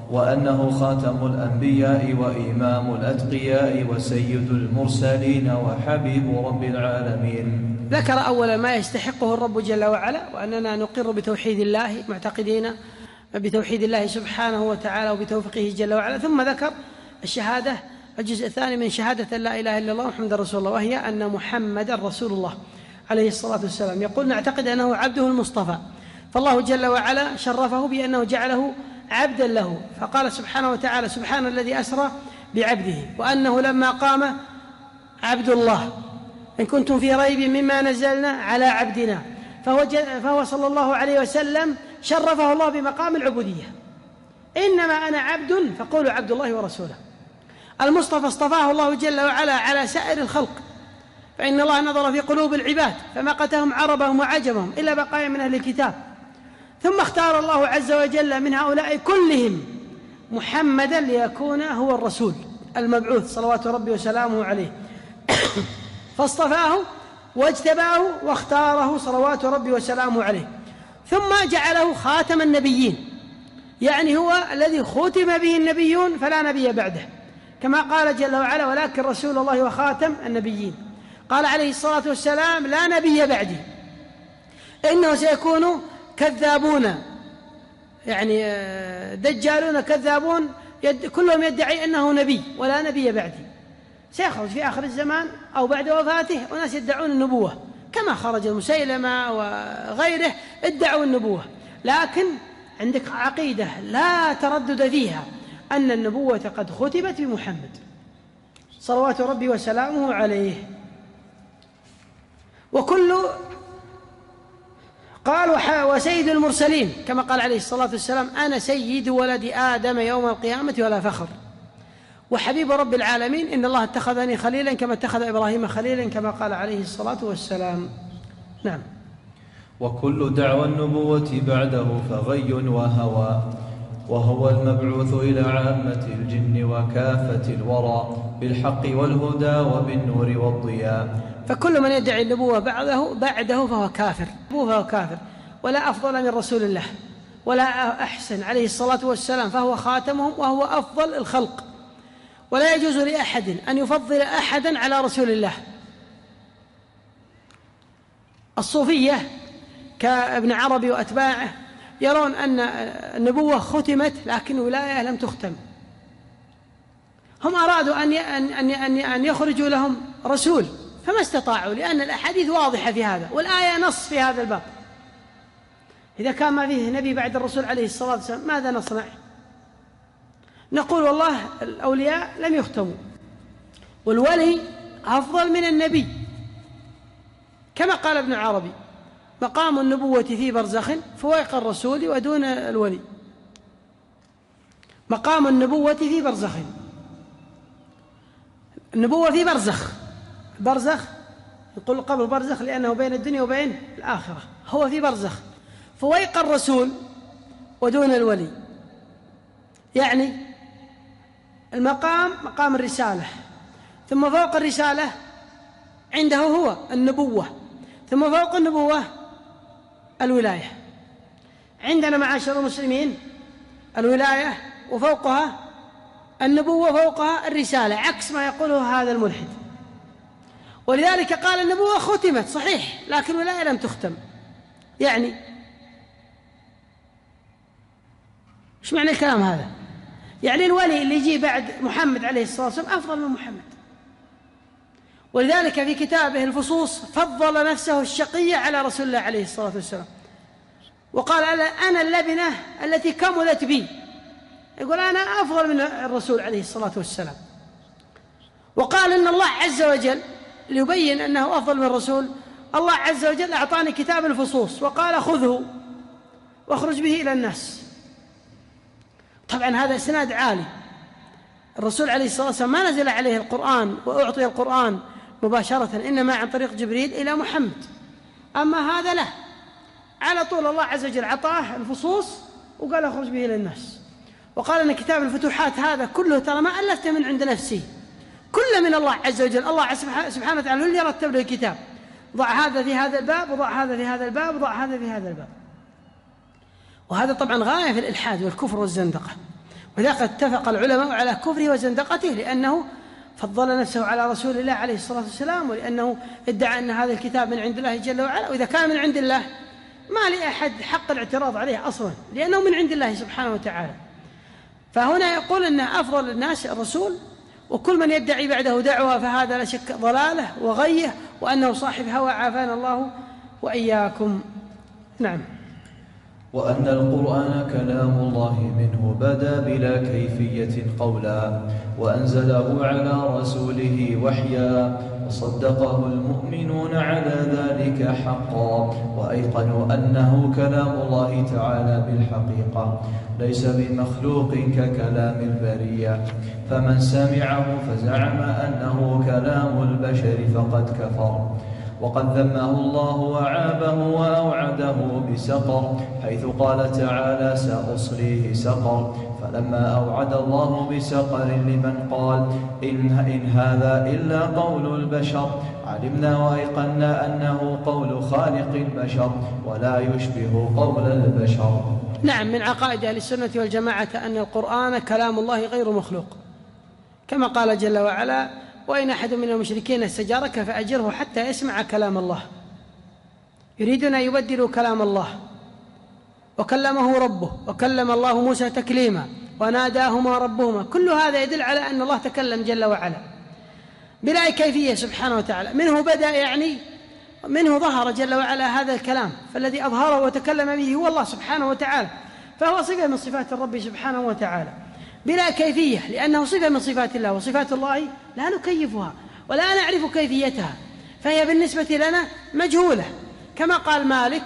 وأنه خاتم الأنبياء وإمام الأتقياء وسيد المرسلين وحبيب رب العالمين. ذكر أولا ما يستحقه الرب جل وعلا، وأننا نقر بتوحيد الله معتقدين بتوحيد الله سبحانه وتعالى وبتوفيقه جل وعلا. ثم ذكر الشهادة، الجزء الثاني من شهادة لا إله إلا الله محمد رسول الله، وهي أن محمد رسول الله عليه الصلاة والسلام. يقول نعتقد أنه عبده المصطفى، فالله جل وعلا شرفه بأنه جعله عبدا له، فقال سبحانه وتعالى سبحان الذي أسرى بعبده، وأنه لما قام عبد الله إن كنتم في ريب مما نزلنا على عبدنا، فهو, فهو صلى الله عليه وسلم شرفه الله بمقام العبودية. إنما أنا عبد فقولوا عبد الله ورسوله. المصطفى اصطفاه الله جل وعلا على سائر الخلق، فإن الله نظر في قلوب العباد فمقتهم عربهم وعجمهم إلا بقايا من أهل الكتاب، ثم اختار الله عز وجل من هؤلاء كلهم محمدا ليكون هو الرسول المبعوث صلوات ربي وسلامه عليه فاصطفاه واجتباه واختاره صلوات ربي وسلامه عليه، ثم جعله خاتم النبيين، يعني هو الذي ختم به النبيون فلا نبي بعده، كما قال جل وعلا ولكن رسول الله وخاتم النبيين. قال عليه الصلاة والسلام لا نبي بعدي، إنه سيكون كذابون، يعني دجالون كذابون يد كلهم يدعي أنه نبي ولا نبي بعدي. سيخرج في آخر الزمان أو بعد وفاته وناس يدعون النبوة، كما خرج المسيلمة وغيره ادعوا النبوة، لكن عندك عقيدة لا تردد فيها أن النبوة قد ختمت بمحمد صلوات ربي وسلامه عليه. وكل قال وسيد المرسلين كما قال عليه الصلاة والسلام أنا سيد ولد آدم يوم القيامة ولا فخر، وحبيب رب العالمين إن الله اتخذني خليلا كما اتخذ إبراهيم خليلا كما قال عليه الصلاة والسلام. نعم. وكل دعوى النبوة بعده فغي وهوى، وهو المبعوث إلى عامة الجن وكافة الورى بالحق والهدى وبالنور والضياء. فكل من يدعي النبوة بعده بعده فهو كافر، فهو كافر، ولا أفضل من رسول الله ولا أحسن عليه الصلاة والسلام، فهو خاتمهم وهو أفضل الخلق، ولا يجوز لأحد أن يفضل أحدا على رسول الله. الصوفية كابن عربي وأتباعه يرون أن النبوة ختمت لكن الولاية لم تختم. هم أرادوا أن أن أن يخرجوا لهم رسول فما استطاعوا، لأن الأحاديث واضحة في هذا والآية نص في هذا الباب. إذا كان ما فيه نبي بعد الرسول عليه الصلاة والسلام ماذا نصنع؟ نقول والله الأولياء لم يختموا، والولي أفضل من النبي، كما قال ابن عربي مقام النبوة في برزخ فوق الرسول ودون الولي. مقام النبوة في برزخ، النبوة في برزخ، برزخ يقول قبل برزخ لأنه بين الدنيا وبين الآخرة، هو في برزخ فوق الرسول ودون الولي، يعني المقام مقام الرسالة، ثم فوق الرسالة عنده هو النبوة، ثم فوق النبوة الولاية. عندنا معاشر المسلمين الولاية وفوقها النبوة وفوقها الرسالة، عكس ما يقوله هذا الملحد. ولذلك قال النبوة ختمت صحيح لكن الولاية لم تختم. يعني ايش معنى الكلام هذا؟ يعني الولي اللي يجي بعد محمد عليه الصلاة والسلام أفضل من محمد. ولذلك في كتابه الفصوص فضل نفسه الشقية على رسول الله عليه الصلاة والسلام، وقال أنا اللبنة التي كملت بي، يقول أنا أفضل من الرسول عليه الصلاة والسلام. وقال إن الله عز وجل ليبين أنه أفضل من الرسول، الله عز وجل أعطاني كتاب الفصوص وقال خذه واخرج به إلى الناس. طبعا هذا إسناد عالي، الرسول عليه الصلاة والسلام ما نزل عليه القرآن وأعطي القرآن مباشرة، إنما عن طريق جبريل إلى محمد. أما هذا له على طول الله عز وجل عطاه الفصوص وقال اخرج به إلى الناس. وقال أن كتاب الفتوحات هذا كله ترى ما ألفته من عند نفسي، كله من الله عز وجل، الله سبحانه وتعالى هو اللي يرتب له الكتاب، ضع هذا في هذا الباب وضع هذا في هذا الباب وضع هذا في هذا الباب. وهذا طبعا غاية في الإلحاد والكفر والزندقة. وذا قد اتفق العلماء على كفره وزندقته، لأنه فضل نفسه على رسول الله عليه الصلاة والسلام، ولأنه ادعى أن هذا الكتاب من عند الله جل وعلا، وإذا كان من عند الله ما لأحد حق الاعتراض عليه أصلا، لأنه من عند الله سبحانه وتعالى. فهنا يقول أن أفضل الناس الرسول، وكل من يدعي بعده دعوة فهذا لا شك ضلاله وغيه، وأنه صاحب هوى عافانا الله وإياكم. نعم. وأن القرآن كلام الله منه بدا بلا كيفية قولا، وأنزله على رسوله وحيا، وصدقه المؤمنون على ذلك حقا، وأيقنوا أنه كلام الله تعالى بالحقيقة ليس بمخلوق ككلام البرية. فمن سمعه فزعم أنه كلام البشر فقد كفر، وقد ذمه الله وعابه وأوعده بسقر، حيث قال تعالى سأصليه سقر. فلما أوعد الله بسقر لمن قال إن, إن هذا إلا قول البشر، علمنا وأيقنا أنه قول خالق البشر ولا يشبه قول البشر. نعم، من عقائد أهل السنة والجماعة أن القرآن كلام الله غير مخلوق، كما قال جل وعلا وإن أحد من المشركين استجارك فأجره حتى يسمع كلام الله. يريدون أن يبدلوا كلام الله، وكلمه ربه، وكلم الله موسى تكليما، وناداهما ربهما. كل هذا يدل على أن الله تكلم جل وعلا بلا كيفية سبحانه وتعالى. منه بدأ، يعني منه ظهر جل وعلا هذا الكلام، فالذي أظهره وتكلم به هو الله سبحانه وتعالى، فهو صفة من صفات الرب سبحانه وتعالى بلا كيفية، لأنه صفة من صفات الله، وصفات الله لا نكيفها ولا نعرف كيفيتها، فهي بالنسبة لنا مجهولة. كما قال مالك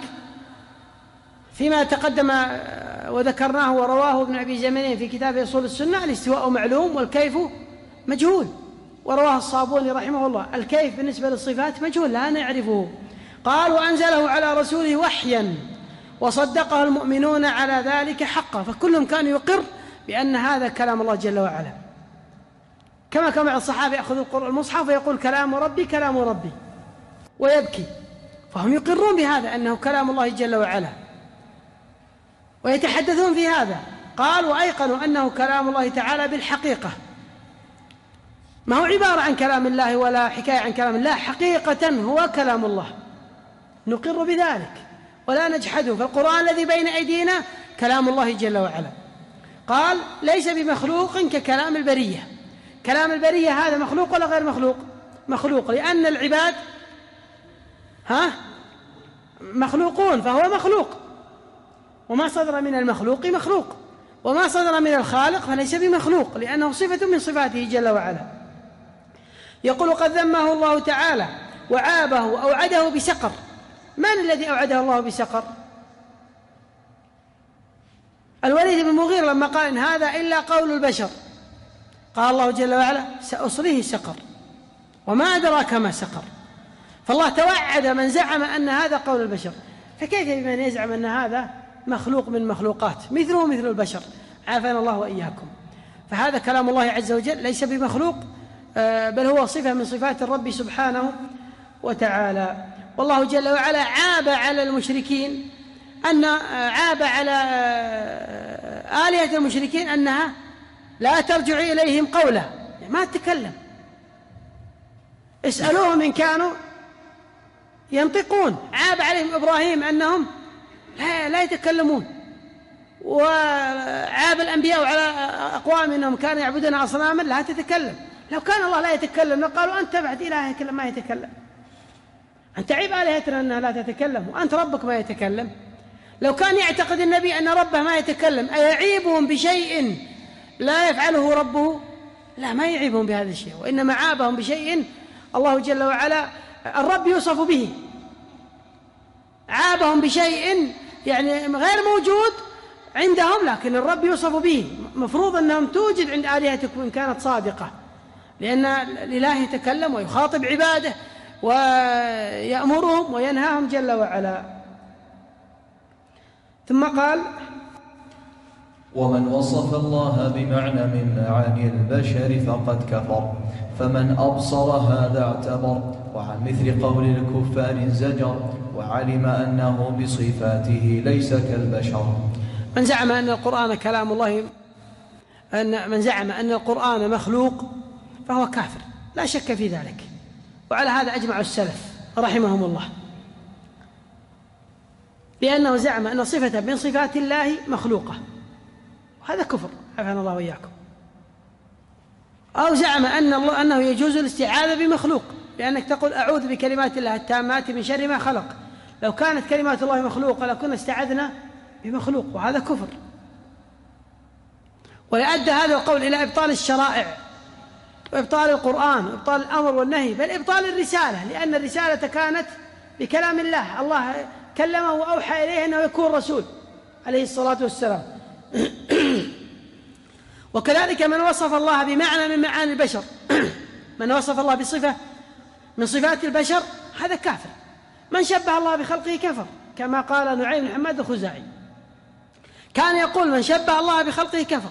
فيما تقدم وذكرناه ورواه ابن أبي زمانين في كتاب أصول السنة: الاستواء معلوم والكيف مجهول. ورواه الصابوني رحمه الله: الكيف بالنسبة للصفات مجهول لا نعرفه. قال: وأنزله على رسوله وحيا، وصدقه المؤمنون على ذلك حقا. فكلهم كانوا يقر بأن هذا كلام الله جل وعلا، كما كان بعض الصحابة يأخذ المصحف ويقول كلام ربي كلام ربي ويبكي، فهم يقرون بهذا أنه كلام الله جل وعلا ويتحدثون في هذا. قال: وأيقنوا أنه كلام الله تعالى بالحقيقة، ما هو عبارة عن كلام الله ولا حكاية عن كلام الله، حقيقة هو كلام الله، نقر بذلك ولا نجحده. فالقرآن الذي بين أيدينا كلام الله جل وعلا. قال: ليس بمخلوق ككلام البرية. كلام البرية هذا مخلوق ولا غير مخلوق؟ مخلوق، لأن العباد ها مخلوقون، فهو مخلوق، وما صدر من المخلوق مخلوق، وما صدر من الخالق فليس بمخلوق، لأنه صفة من صفاته جل وعلا. يقول: قد ذمه الله تعالى وعابه وأوعده بسقر. من الذي أوعده الله بسقر؟ الوليد بن المغيرة لما قال إن هذا إلا قول البشر، قال الله جل وعلا: سأصليه سقر، وما أدراك ما سقر. فالله توعد من زعم أن هذا قول البشر، فكيف بمن يزعم أن هذا مخلوق من مخلوقات مثله مثل البشر؟ عافانا الله وإياكم. فهذا كلام الله عز وجل ليس بمخلوق، بل هو صفة من صفات الرب سبحانه وتعالى. والله جل وعلا عاب على المشركين، أن عاب على آلهة المشركين أنها لا ترجع إليهم قولا، ما تتكلم. اسألوهم إن كانوا ينطقون. عاب عليهم إبراهيم أنهم لا, لا يتكلمون، وعاب الأنبياء على أقوام أنهم كانوا يعبدون أصناما لا تتكلم. لو كان الله لا يتكلم لقالوا أنت بعد إلهك ما يتكلم، أنت عيب آلهتنا أنها لا تتكلم وأنت ربك ما يتكلم. لو كان يعتقد النبي أن ربه ما يتكلم أيعيبهم بشيء لا يفعله ربه؟ لا، ما يعيبهم بهذا الشيء، وإنما عابهم بشيء الله جل وعلا الرب يوصف به. عابهم بشيء يعني غير موجود عندهم، لكن الرب يوصف به. مفروض أنهم توجد عند آلهتكم إن كانت صادقة، لأن الإله يتكلم ويخاطب عباده ويأمرهم وينهاهم جل وعلا. ثم قال: ومن وصف الله بمعنى من معاني البشر فقد كفر، فمن أبصر هذا اعتبر، وعن مثل قول الكفار زجر، وعلم أنه بصفاته ليس كالبشر. من زعم أن القرآن كلام الله أن من زعم أن القرآن مخلوق فهو كافر لا شك في ذلك، وعلى هذا أجمع السلف رحمهم الله، لأنه زعم أن صفة من صفات الله مخلوقة، وهذا كفر عافانا الله وإياكم. أو زعم أن الله أنه يجوز الاستعاذة بمخلوق، لأنك تقول أعوذ بكلمات الله التامات من شر ما خلق، لو كانت كلمات الله مخلوقة لكنا استعذنا بمخلوق، وهذا كفر. ولأدى هذا القول إلى إبطال الشرائع وإبطال القرآن وإبطال الأمر والنهي، بل إبطال الرسالة، لأن الرسالة كانت بكلام الله، الله كلمه وأوحى إليه أنه يكون رسول عليه الصلاة والسلام. وكذلك من وصف الله بمعنى من معاني البشر من وصف الله بصفة من صفات البشر هذا كافر. من شبه الله بخلقه كفر، كما قال نعيم بن حماد الخزاعي، كان يقول من شبه الله بخلقه كفر.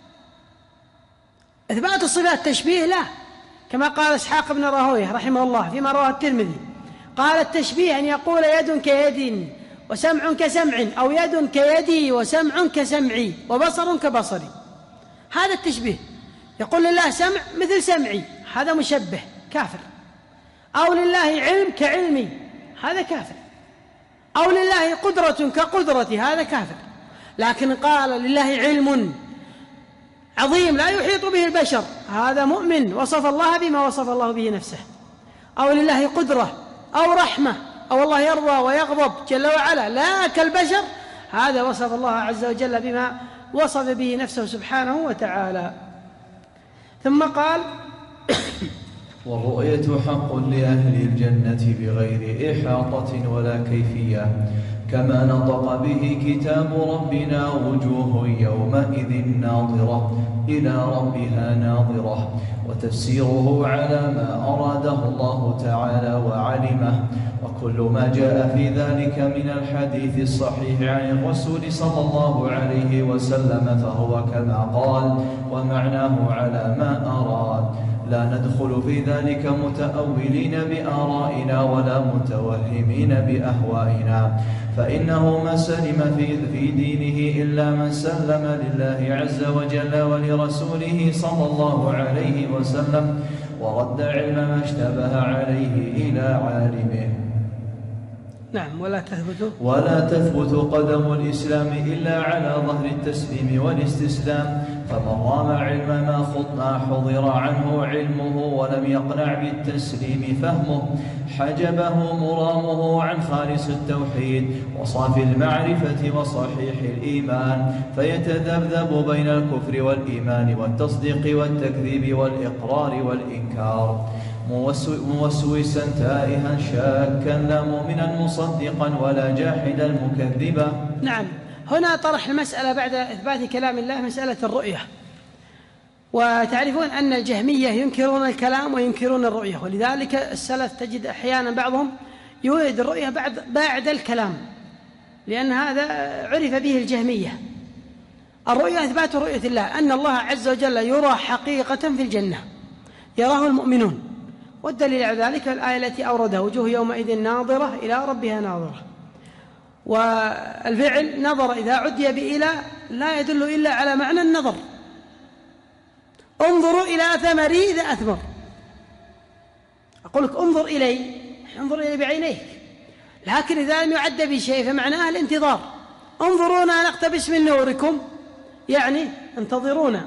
إثبات الصفات تشبيه لا، كما قال إسحاق بن راهويه رحمه الله فيما رواه الترمذي، قال التشبيه أن يقول يد كيد وسمع كسمع، أو يد كيدي وسمع كسمعي وبصر كبصري، هذا التشبيه. يقول لله سمع مثل سمعي، هذا مشبه كافر. أو لله علم كعلمي، هذا كافر. أو لله قدرة كقدرتي، هذا كافر. لكن قال لله علم عظيم لا يحيط به البشر، هذا مؤمن وصف الله بما وصف الله به نفسه. أو لله قدرة أو رحمة، أو الله يرضى ويغضب جل وعلا لا كالبشر، هذا وصف الله عز وجل بما وصف به نفسه سبحانه وتعالى. ثم قال والرؤية حق لأهل الجنة بغير إحاطة ولا كيفية، كما نطق به كتاب ربنا وجوه يومئذ ناظرة إلى ربها ناظرة، وتفسيره على ما أراده الله تعالى وعلمه، وكل ما جاء في ذلك من الحديث الصحيح عن الرسول صلى الله عليه وسلم فهو كما قال ومعناه على ما أراد، لا ندخل في ذلك متأولين بآرائنا ولا متوهمين بأهوائنا، فإنه ما سلم في دينه إلا من سلم لله عز وجل ولرسوله صلى الله عليه وسلم، ورد علم ما اشتبه عليه إلى عالمه. نعم. ولا تثبت ولا تثبت قدم الإسلام إلا على ظهر التسليم والاستسلام، فمن رام علم ما حضر عنه علمه ولم يقنع بالتسليم فهمه حجبه مرامه عن خالص التوحيد وصافي المعرفة وصحيح الإيمان، فيتذبذب بين الكفر والإيمان والتصديق والتكذيب والإقرار والإنكار، موسوسا تائها شاكا لا مؤمنا مصدقا ولا جاحدا مكذبا. نعم. هنا طرح المسألة بعد إثبات كلام الله مسألة الرؤية. وتعرفون أن الجهمية ينكرون الكلام وينكرون الرؤية، ولذلك السلف تجد أحيانا بعضهم يورد الرؤية بعد, بعد الكلام، لأن هذا عرف به الجهمية. الرؤية إثبات رؤية الله، أن الله عز وجل يرى حقيقة في الجنة يراه المؤمنون، والدليل على ذلك الآية التي أوردها وجوه يومئذ ناظرة إلى ربها ناظرة. والفعل نظر إذا عدي بإلى لا يدل إلا على معنى النظر. انظروا إلى ثمري إذا أثمر، أقول لك انظر إلي، انظر إلي بعينيك، لكن إذا لم يعد بشيء فمعناه الانتظار. انظرونا نقتبس من نوركم، يعني انتظرونا.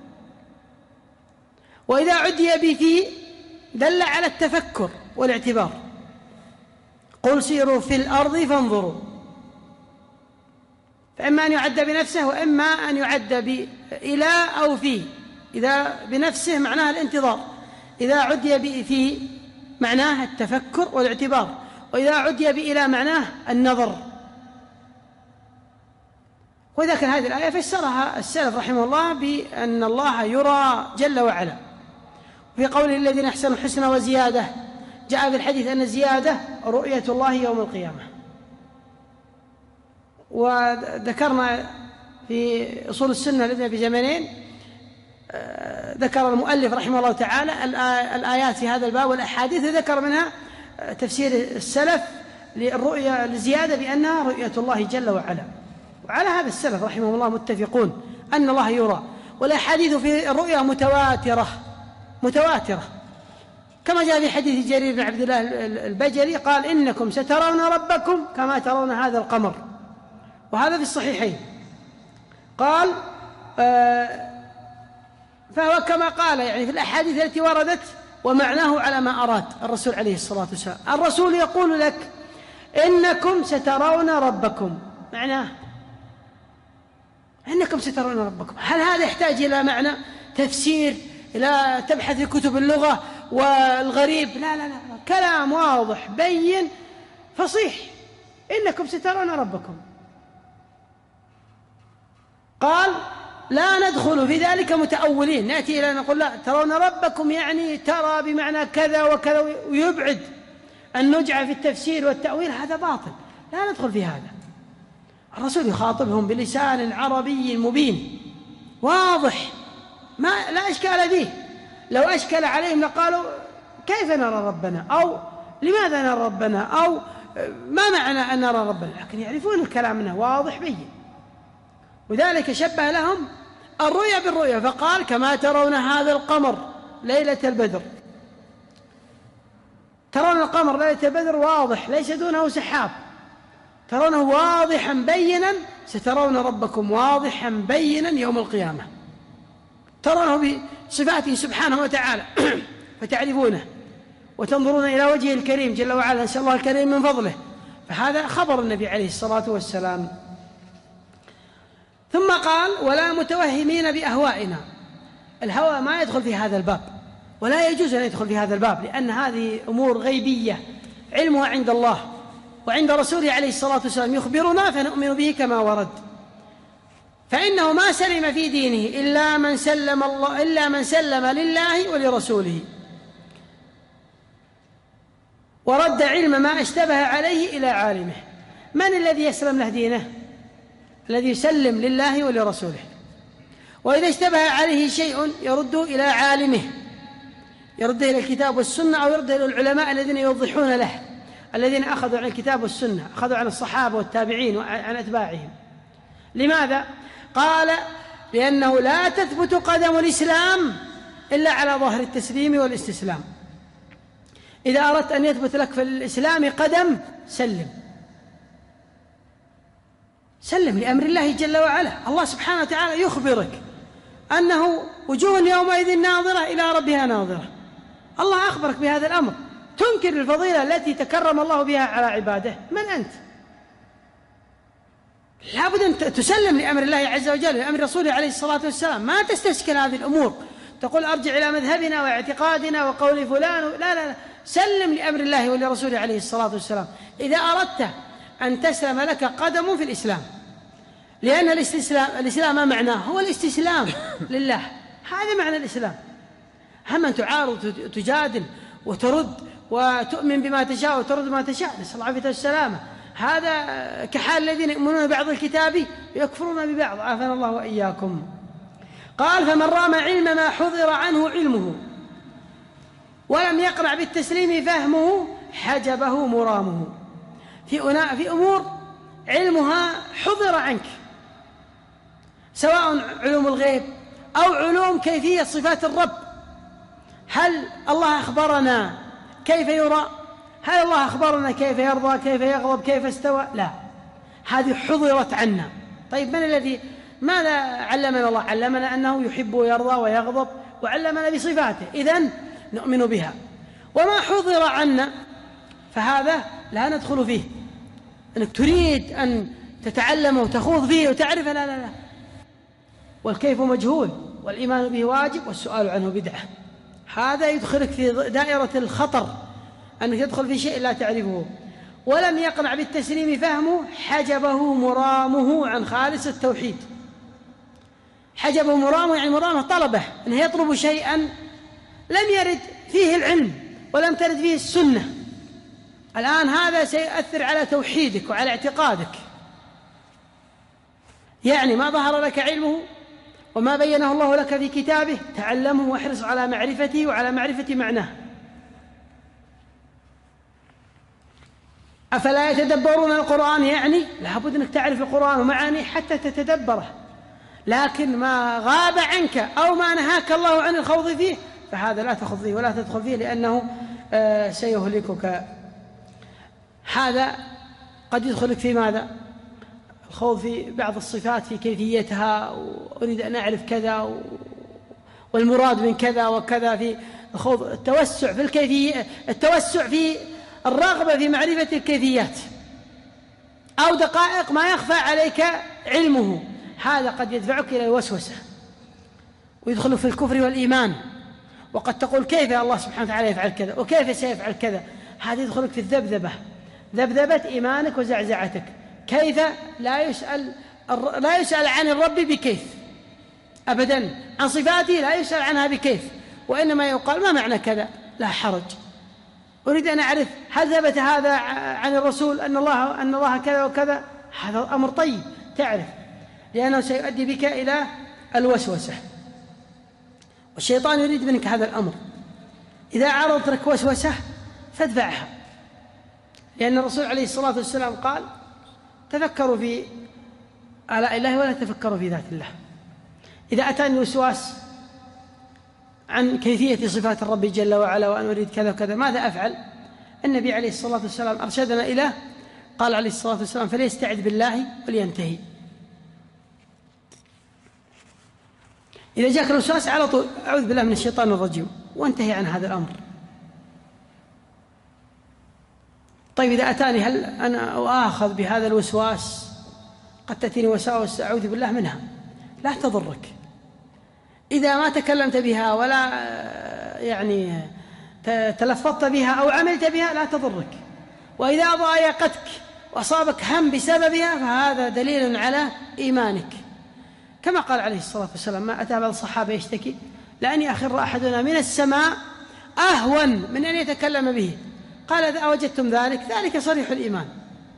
وإذا عدي بفي دل على التفكر والاعتبار، قل سيروا في الأرض فانظروا، فإما أن يعد بنفسه وإما أن يعد بإلى أو في. إذا بنفسه معناه الانتظار، إذا عدي بفي معناه التفكر والاعتبار، وإذا عدي بإلى معناه النظر. وإذا كان هذه الآية فسرها السلف رحمه الله بأن الله يرى جل وعلا. في قوله الذين أحسنوا الحسنى وزيادة، جاء في الحديث أن الزيادة رؤية الله يوم القيامة. وذكرنا في أصول السنة لدينا بزمنين، ذكر المؤلف رحمه الله تعالى الآيات في هذا الباب والأحاديث، ذكر منها تفسير السلف للرؤية للزيادة بأنها رؤية الله جل وعلا. وعلى هذا السلف رحمه الله متفقون أن الله يرى. والأحاديث في الرؤيا متواترة متواترة كما جاء في حديث جرير بن عبد الله البجلي قال إنكم سترون ربكم كما ترون هذا القمر، وهذا في الصحيحين. قال آه فهو كما قال يعني في الأحاديث التي وردت، ومعناه على ما أراد الرسول عليه الصلاة والسلام. الرسول يقول لك إنكم سترون ربكم، معناه إنكم سترون ربكم. هل هذا يحتاج إلى معنى تفسير، إلى تبحث في كتب اللغة والغريب؟ لا لا لا، كلام واضح بين فصيح، إنكم سترون ربكم. قال لا ندخل في ذلك متأولين، نأتي إلى نقول لا ترون ربكم يعني ترى بمعنى كذا وكذا، ويبعد أن نجعل في التفسير والتأويل، هذا باطل، لا ندخل في هذا. الرسول يخاطبهم بلسان عربي مبين واضح، ما لا إشكال فيه. لو أشكل عليهم لقالوا كيف نرى ربنا، أو لماذا نرى ربنا، أو ما معنى أن نرى ربنا، لكن يعرفون الكلام منه واضح بين. وذلك شبه لهم الرؤيا بالرؤيا، فقال كما ترون هذا القمر ليلة البدر. ترون القمر ليلة البدر واضح ليس دونه سحاب، ترونه واضحا بينا، سترون ربكم واضحا بينا يوم القيامة، ترونه بصفاته سبحانه وتعالى فتعرفونه، وتنظرون إلى وجهه الكريم جل وعلا، نسأل الله الكريم من فضله. فهذا خبر النبي عليه الصلاة والسلام. ثم قال ولا متوهمين بأهوائنا. الهوى ما يدخل في هذا الباب، ولا يجوز أن يدخل في هذا الباب، لأن هذه أمور غيبية علمها عند الله وعند رسوله عليه الصلاة والسلام، يخبرنا فنؤمن به كما ورد. فإنه ما سلم في دينه إلا من سلم الله إلا من سلم لله ولرسوله، ورد علم ما اشتبه عليه إلى عالمه. من الذي يسلم له دينه؟ الذي يسلم لله ولرسوله. وإذا اشتبه عليه شيء يرده إلى عالمه، يرده إلى الكتاب والسنة، أو يرده إلى العلماء الذين يوضحون له، الذين أخذوا عن الكتاب والسنة، أخذوا عن الصحابة والتابعين وعن أتباعهم. لماذا؟ قال لأنه لا تثبت قدم الإسلام إلا على ظاهر التسليم والاستسلام. إذا أردت أن يثبت لك في الإسلام قدم سلم سلم لأمر الله جل وعلا. الله سبحانه وتعالى يخبرك أنه وجوه يومئذ ناظرة إلى ربها ناظرة. الله أخبرك بهذا الأمر، تنكر الفضيلة التي تكرم الله بها على عباده. من أنت؟ لابد أن تسلم لأمر الله عز وجل، لأمر رسوله عليه الصلاة والسلام. ما تستشكل هذه الأمور تقول أرجع إلى مذهبنا واعتقادنا وقول فلان، لا لا لا، سلم لأمر الله ولرسوله عليه الصلاة والسلام. إذا أردت أن تسلم لك قدم في الإسلام، لأن الاستسلام الإسلام ما معناه؟ هو الاستسلام لله، هذا معنى الإسلام. هم أن تعارض وتجادل وترد وتؤمن بما تشاء وترد بما تشاء، نسأل الله العافية والسلامة. هذا كحال الذين يؤمنون ببعض الكتاب ويكفرون ببعض، عافانا الله وإياكم. قال فمن رام علم ما حضر عنه علمه ولم يقنع بالتسليم فهمه حجبه مرامه. في في أمور علمها حضر عنك، سواء علوم الغيب أو علوم كيفية صفات الرب. هل الله أخبرنا كيف يرى؟ هل الله أخبرنا كيف يرضى، كيف يغضب، كيف استوى؟ لا، هذه حضرت عنا. طيب من الذي ماذا علمنا الله؟ علمنا أنه يحب ويرضى ويغضب، وعلمنا بصفاته، إذن نؤمن بها. وما حضر عنا فهذا لا ندخل فيه. أنك تريد أن تتعلم وتخوض فيه وتعرف، لا لا لا، والكيف مجهول، والإيمان به واجب، والسؤال عنه بدعة. هذا يدخلك في دائرة الخطر، أنك تدخل في شيء لا تعرفه. ولم يقنع بالتسليم فهمه حجبه مرامه عن خالص التوحيد. حجبه مرامه يعني مرامه طلبه، أنه يطلب شيئا لم يرد فيه العلم ولم ترد فيه السنة. الآن هذا سيؤثر على توحيدك وعلى اعتقادك. يعني ما ظهر لك علمه وما بينه الله لك في كتابه تعلمه واحرص على معرفته وعلى معرفة معناه. أفلا يتدبرون القرآن؟ يعني لابد أنك تعرف القرآن ومعانيه حتى تتدبره، لكن ما غاب عنك أو ما نهاك الله عن الخوض فيه فهذا لا تخوض فيه ولا تدخل فيه، لأنه سيهلكك. هذا قد يدخلك في ماذا؟ الخوض في بعض الصفات في كيفيتها، وأريد أن أعرف كذا والمراد من كذا وكذا، في الخوض التوسع في الكيفية، التوسع في الرغبة في معرفة الكيفيات أو دقائق ما يخفى عليك علمه، هذا قد يدفعك إلى الوسوسة ويدخلك في الكفر والإيمان. وقد تقول كيف الله سبحانه وتعالى يفعل كذا وكيف سيفعل كذا، هذا يدخلك في الذبذبة، ذبذبة إيمانك وزعزعتك. كيف لا يسأل لا يسأل عن الرب بكيف أبدا، عن صفاته لا يسأل عنها بكيف، وإنما يقال ما معنى كذا، لا حرج. أريد أن أعرف هل ثبت هذا عن الرسول أن الله أن الله كذا وكذا، هذا أمر طيب تعرف، لأنه سيؤدي بك إلى الوسوسة، والشيطان يريد منك هذا الأمر. إذا عرضت لك وسوسة فادفعها، لأن الرسول عليه الصلاة والسلام قال تفكروا في آلاء الله ولا تفكروا في ذات الله. إذا أتاني وسواس عن كيفية صفات الرب جل وعلا وأن أريد كذا وكذا ماذا أفعل؟ النبي عليه الصلاة والسلام أرشدنا إليه، قال عليه الصلاة والسلام فليستعذ بالله ولينتهي. إذا جاءك الوسواس على طول أعوذ بالله من الشيطان الرجيم وانتهي عن هذا الأمر. طيب إذا أتاني هل أنا أؤاخذ بهذا الوسواس؟ قد تأتيني وساوس أعوذ بالله منها، لا تضرك إذا ما تكلمت بها ولا يعني تلفظت بها أو عملت بها، لا تضرك. وإذا ضايقتك وأصابك هم بسببها فهذا دليل على إيمانك، كما قال عليه الصلاة والسلام ما أتى بعض الصحابة يشتكي لأن يخر أحدنا من السماء أهون من أن يتكلم به، قال إذا أوجدتم ذلك ذلك صريح الإيمان.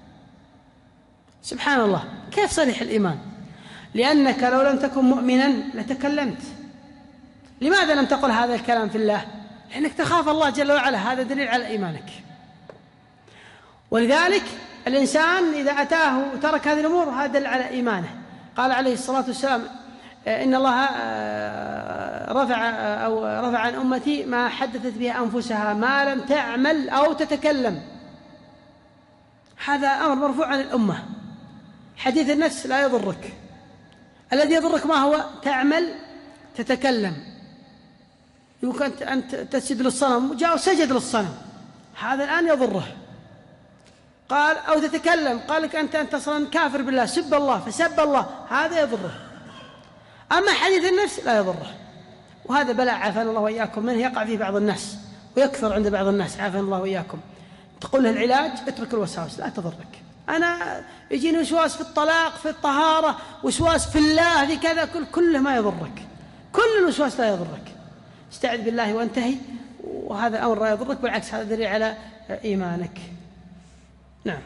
سبحان الله، كيف صريح الإيمان؟ لأنك لو لم تكن مؤمنا لتكلمت. لماذا لم تقل هذا الكلام في الله؟ لأنك تخاف الله جل وعلا، هذا دليل على إيمانك. ولذلك الإنسان إذا أتاه وترك هذه الأمور هذا دليل على إيمانه. قال عليه الصلاة والسلام إن الله رفع أو رفع عن أمتي ما حدثت به أنفسها ما لم تعمل أو تتكلم، هذا أمر مرفوع عن الأمة. حديث النفس لا يضرك، الذي يضرك ما هو؟ تعمل تتكلم. يمكن أن تسجد للصنم وجاء وسجد للصنم، هذا الآن يضره. قال أو تتكلم قال لك أنت أنت أصلا كافر بالله، سب الله فسب الله، هذا يضره. أما حديث النفس لا يضره، وهذا بلاء عافانا الله وإياكم منه يقع فيه بعض الناس ويكثر عند بعض الناس عافانا الله وإياكم. تقول له العلاج اترك الوساوس، لا تضرك. أنا يجيني وسواس في الطلاق، في الطهارة، وسواس في الله، في كذا، كل كله ما يضرك، كل الوسواس لا يضرك. استعذ بالله وانتهي، وهذا الأمر لا يضرك، بالعكس هذا دليل على إيمانك. نعم.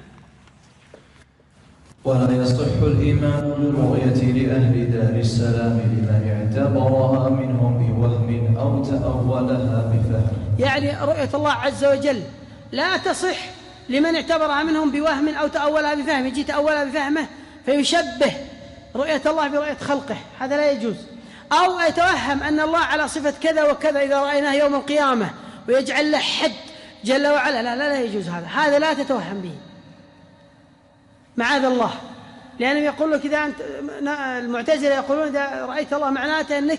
ولا يصح الإيمان بالرؤية لأهل دار السلام لمن اعتبرها منهم بوهم أو تأولها بفهم. يعني رؤية الله عز وجل لا تصح لمن اعتبرها منهم بوهم أو تأولها بفهم، يجي تأولها بفهمه فيشبه رؤية الله برؤية خلقه، هذا لا يجوز. أو يتوهم أن الله على صفة كذا وكذا إذا رأيناه يوم القيامة ويجعل له حد جل وعلا، لا لا لا يجوز هذا، هذا لا تتوهم به معاذ الله. لأنهم يقول لك إذا أنت المعتزلة يقولون إذا رأيت الله معناته أنك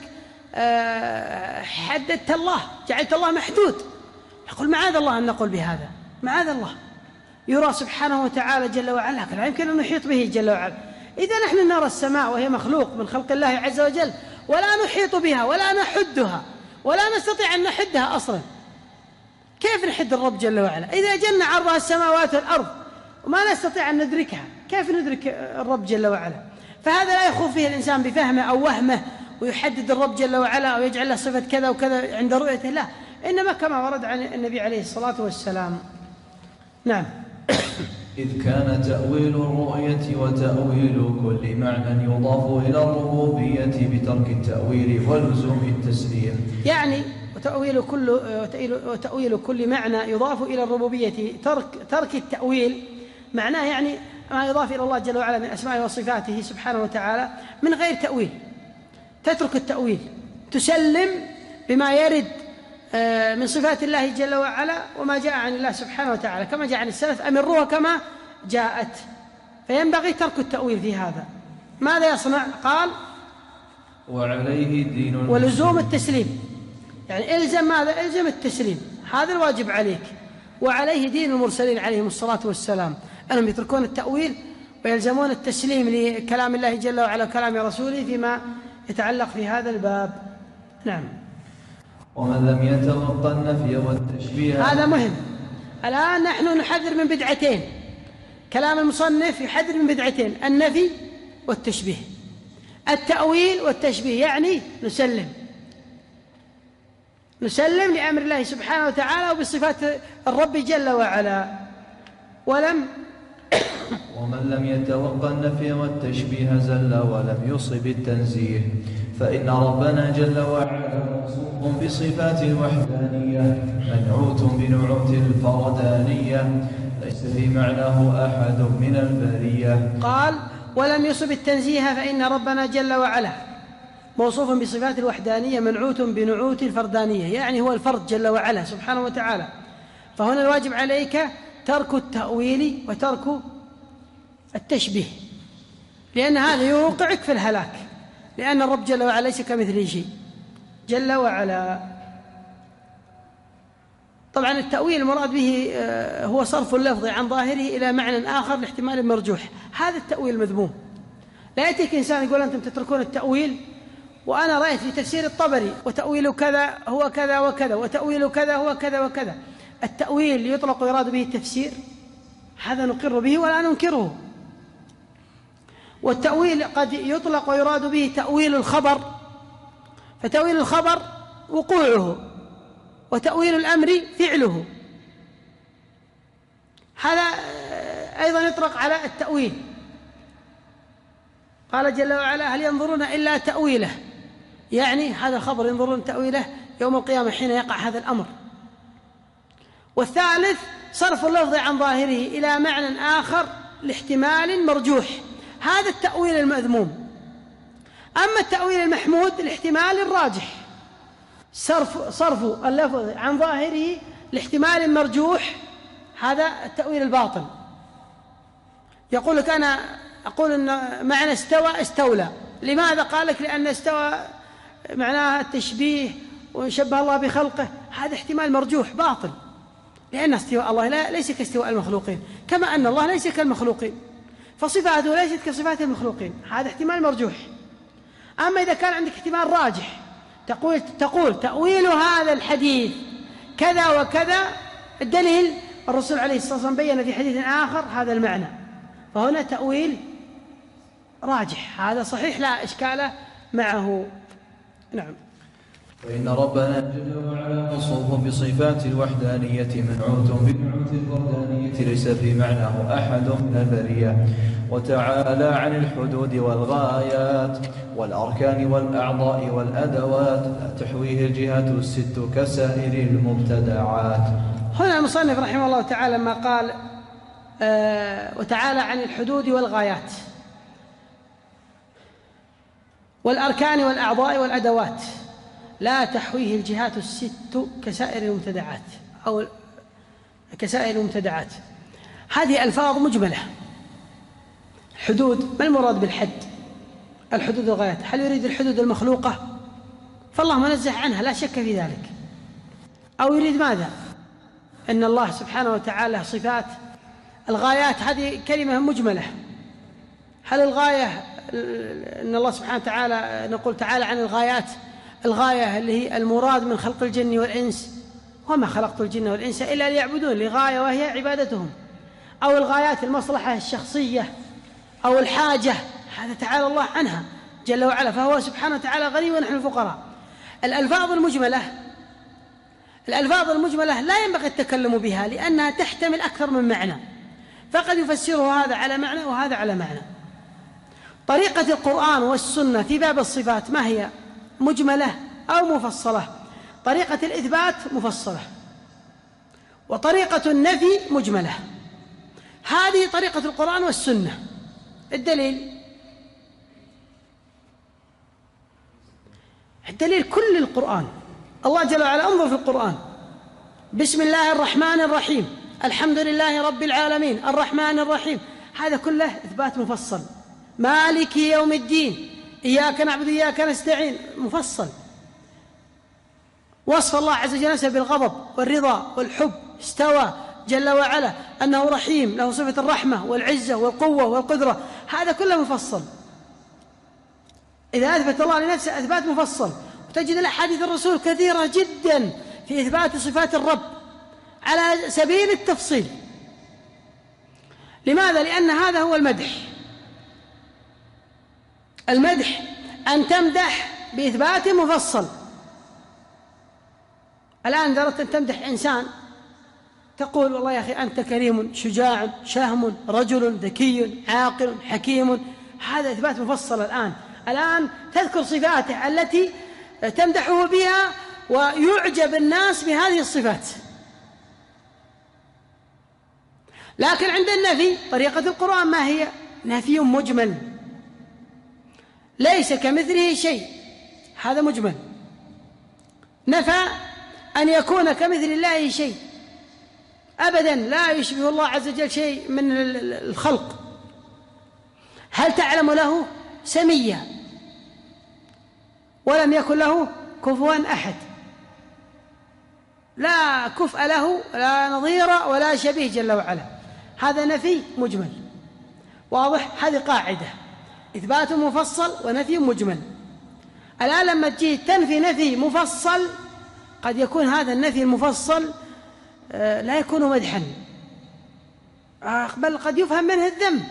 حددت الله، جعلت الله محدود. يقول معاذ الله أن نقول بهذا، معاذ الله، يرى سبحانه وتعالى جل وعلا لكن لا يمكن أن نحيط به جل وعلا. إذا نحن نرى السماء وهي مخلوق من خلق الله عز وجل ولا نحيط بها ولا نحدها ولا نستطيع أن نحدها أصلا، كيف نحد الرب جل وعلا؟ إذا جن عرضها السماوات والأرض وما نستطيع أن ندركها، كيف ندرك الرب جل وعلا؟ فهذا لا يخوض فيه الإنسان بفهمه أو وهمه ويحدد الرب جل وعلا أو يجعل له صفة كذا وكذا عند رؤيته، لا، إنما كما ورد عن النبي عليه الصلاة والسلام. نعم. إذ كان تأويل الرؤية وتأويل كل معنى يضاف إلى الربوبية بترك التأويل ولزوم التسليم. يعني وتأويل كل وتأويل كل معنى يضاف إلى الربوبية، ترك ترك التأويل معناه يعني ما يضاف إلى الله جل وعلا من أسمائه وصفاته سبحانه وتعالى من غير تأويل، تترك التأويل، تسلم بما يرد من صفات الله جل وعلا وما جاء عن الله سبحانه وتعالى كما جاء عن السلف، أمروها كما جاءت. فينبغي ترك التأويل في هذا. ماذا يصنع؟ قال وعليه دين ولزوم التسليم، يعني إلزم ماذا؟ إلزم التسليم، هذا الواجب عليك. وعليه دين المرسلين عليهم الصلاة والسلام، أنهم يتركون التأويل ويلزمون التسليم لكلام الله جل وعلا وكلام رسوله فيما يتعلق في هذا الباب. نعم. ومن لم يتوقع النفي والتشبيه، هذا مهم. الآن نحن نحذر من بدعتين، كلام المصنف يحذر من بدعتين: النفي والتشبيه. التأويل والتشبيه يعني نسلم نسلم لأمر الله سبحانه وتعالى وبصفات الرب جل وعلا. ولم ومن لم يتوقع النفي والتشبيه زل ولم يصب التنزيه، فإن ربنا جل وعلا موصوف بصفات الوحدانية منعوت بنعوت الفردانية، ليس في معناه أحد من البرية. قال ولم يصب التنزيه، فإن ربنا جل وعلا موصوف بصفات الوحدانية منعوت بنعوت الفردانية، يعني هو الفرد جل وعلا سبحانه وتعالى. فهنا الواجب عليك ترك التأويل وترك التشبيه، لأن هذا يوقعك في الهلاك، لأن الرب جل وعلا ليس كمثله شيء جل وعلا. طبعا التأويل المراد به هو صرف اللفظ عن ظاهره إلى معنى آخر لاحتمال مرجوح، هذا التأويل مذموم. لا يأتيك إنسان يقول أنتم تتركون التأويل وأنا رأيت في تفسير الطبري وتأويل كذا هو كذا وكذا وتأويل كذا هو كذا وكذا. التأويل يطلق ويراد به التفسير، هذا نقر به ولا ننكره. والتأويل قد يطلق ويراد به تأويل الخبر، فتأويل الخبر وقوعه، وتأويل الأمر فعله، هذا أيضا يطلق على التأويل. قال جل وعلا هل ينظرون إلا تأويله، يعني هذا الخبر ينظرون تأويله يوم القيامة حين يقع هذا الأمر. والثالث صرف اللفظ عن ظاهره إلى معنى آخر لاحتمال مرجوح، هذا التأويل المذموم. أما التأويل المحمود الاحتمال الراجح، صرف, صرف اللفظ عن ظاهره لاحتمال مرجوح، هذا التأويل الباطل. يقول لك أنا أقول أن معنى استوى استولى، لماذا؟ قال لك لأن استوى معناها التشبيه وشبه الله بخلقه، هذا احتمال مرجوح باطل، لأن استواء الله لا ليس كاستواء المخلوقين، كما أن الله ليس كالمخلوقين، فصفاته ليست كصفات المخلوقين، هذا احتمال مرجوح. أما إذا كان عندك احتمال راجح تقول, تقول تأويل هذا الحديث كذا وكذا، الدليل الرسول عليه الصلاة والسلام بيّن في حديث آخر هذا المعنى، فهنا تأويل راجح، هذا صحيح لا إشكال معه. نعم. فإن ربنا جل وعلا موصوف بصفات الوحدانية منعوت بنعوت الفردانية ليس في معناه أحد من البرية، وتعالى عن الحدود والغايات والأركان والأعضاء والأدوات لا تحويه الجهات الست كسائر المبتدعات. هنا المصنف رحمه الله تعالى ما قال آه وتعالى عن الحدود والغايات والأركان والأعضاء والأدوات لا تحويه الجهات الست كسائر المبتدعات أو كسائر المبتدعات، هذه ألفاظ مجملة. حدود، ما المراد بالحد؟ الحدود والغايات، هل يريد الحدود المخلوقة؟ فالله منزه عنها لا شك في ذلك، أو يريد ماذا؟ أن الله سبحانه وتعالى صفات. الغايات هذه كلمة مجملة، هل الغاية أن الله سبحانه وتعالى نقول تعالى عن الغايات، الغاية اللي هي المراد من خلق الجن والإنس، وما خلقت الجن والإنس إلا ليعبدون، لغاية وهي عبادتهم، أو الغايات المصلحة الشخصية أو الحاجة، هذا تعالى الله عنها جل وعلا، فهو سبحانه وتعالى غني ونحن الفقراء. الألفاظ المجملة الألفاظ المجملة لا ينبغي التكلم بها، لأنها تحتمل أكثر من معنى، فقد يفسره هذا على معنى وهذا على معنى. طريقة القرآن والسنة في باب الصفات ما هي؟ مجملة أو مفصلة. طريقة الإثبات مفصلة، وطريقة النفي مجملة. هذه طريقة القرآن والسنة. الدليل الدليل كل القرآن. الله جل وعلا انظر في القرآن: بسم الله الرحمن الرحيم، الحمد لله رب العالمين، الرحمن الرحيم، هذا كله إثبات مفصل. مالك يوم الدين، إياك نعبد وإياك نستعين، مفصل. وصف الله عز وجل نفسه بالغضب والرضا والحب، استوى جل وعلا أنه رحيم، له صفة الرحمة والعزة والقوة والقدرة، هذا كله مفصل. إذا أثبت الله لنفسه إثبات مفصل. وتجد الأحاديث الرسول كثيرة جدا في إثبات صفات الرب على سبيل التفصيل. لماذا؟ لأن هذا هو المدح. المدح أن تمدح بإثبات مفصل. الآن إذا أردت أن تمدح إنسان تقول: والله يا أخي أنت كريم، شجاع، شهم، رجل ذكي، عاقل، حكيم، هذا إثبات مفصل. الآن الآن تذكر صفاته التي تمدحه بها ويعجب الناس بهذه الصفات. لكن عند النفي طريقة القرآن ما هي؟ نفي مجمل، ليس كمثله شيء، هذا مجمل. نفى أن يكون كمثل الله شيء أبدا، لا يشبه الله عز وجل شيء من الخلق. هل تعلم له سميا؟ ولم يكن له كفوا أحد، لا كفء له لا نظير ولا شبيه جل وعلا. هذا نفي مجمل، واضح؟ هذه قاعدة: إثبات مفصل ونفي مجمل. الآن لما تجي تنفي نفي مفصل قد يكون هذا النفي المفصل لا يكون مدحا، بل قد يفهم منه الذم.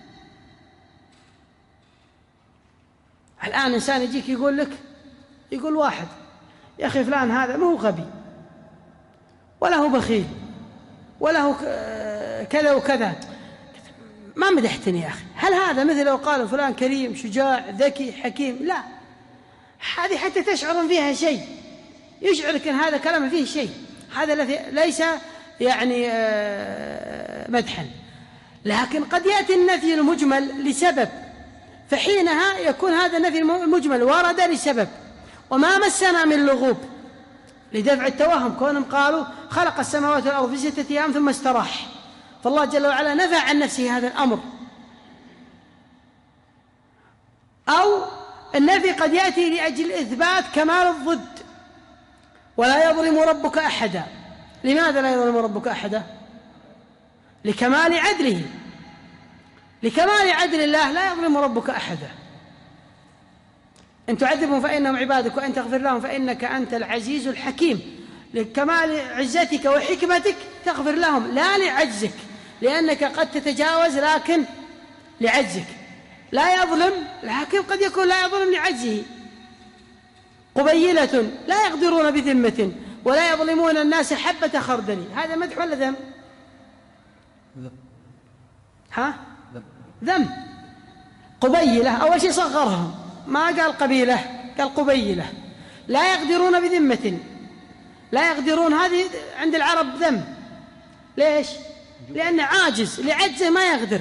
الآن إنسان يجيك يقول لك، يقول واحد: يا أخي فلان هذا ما هو غبي ولا هو بخيل ولا هو كذا وكذا، ما مدحتني يا أخي. هل هذا مثل لو قال فلان كريم، شجاع، ذكي، حكيم؟ لا، هذه حتى تشعر فيها شيء، يشعرك أن هذا كلام فيه شيء، هذا ليس يعني مدحا. لكن قد يأتي النفي المجمل لسبب، فحينها يكون هذا النفي المجمل ورد لسبب وما مسنا من لغوب، لدفع التوهم. كونهم قالوا خلق السماوات والأرض في ستة أيام ثم استراح، فالله جل وعلا نفى عن نفسه هذا الأمر. أو النفي قد يأتي لأجل إثبات كمال الضد: ولا يظلم ربك أحدا. لماذا لا يظلم ربك أحدا؟ لكمال عدله، لكمال عدل الله لا يظلم ربك أحدا. إن تعذبهم فإنهم عبادك وإن تغفر لهم فإنك أنت العزيز الحكيم. لكمال عزتك وحكمتك تغفر لهم، لا لعجزك، لأنك قد تتجاوز لكن لعجزك. لا يظلم، لكن قد يكون لا يظلم لعجزه. قبيلة لا يقدرون بذمة ولا يظلمون الناس حبة خردل، هذا مدح ولا ذم؟ ها؟ ذم. قبيلة أول شيء صغرهم، ما قال قبيلة، قال قبيلة. لا يقدرون بذمة، لا يقدرون، هذه عند العرب ذم. ليش؟ لأنه عاجز، لعجزه ما يقدر.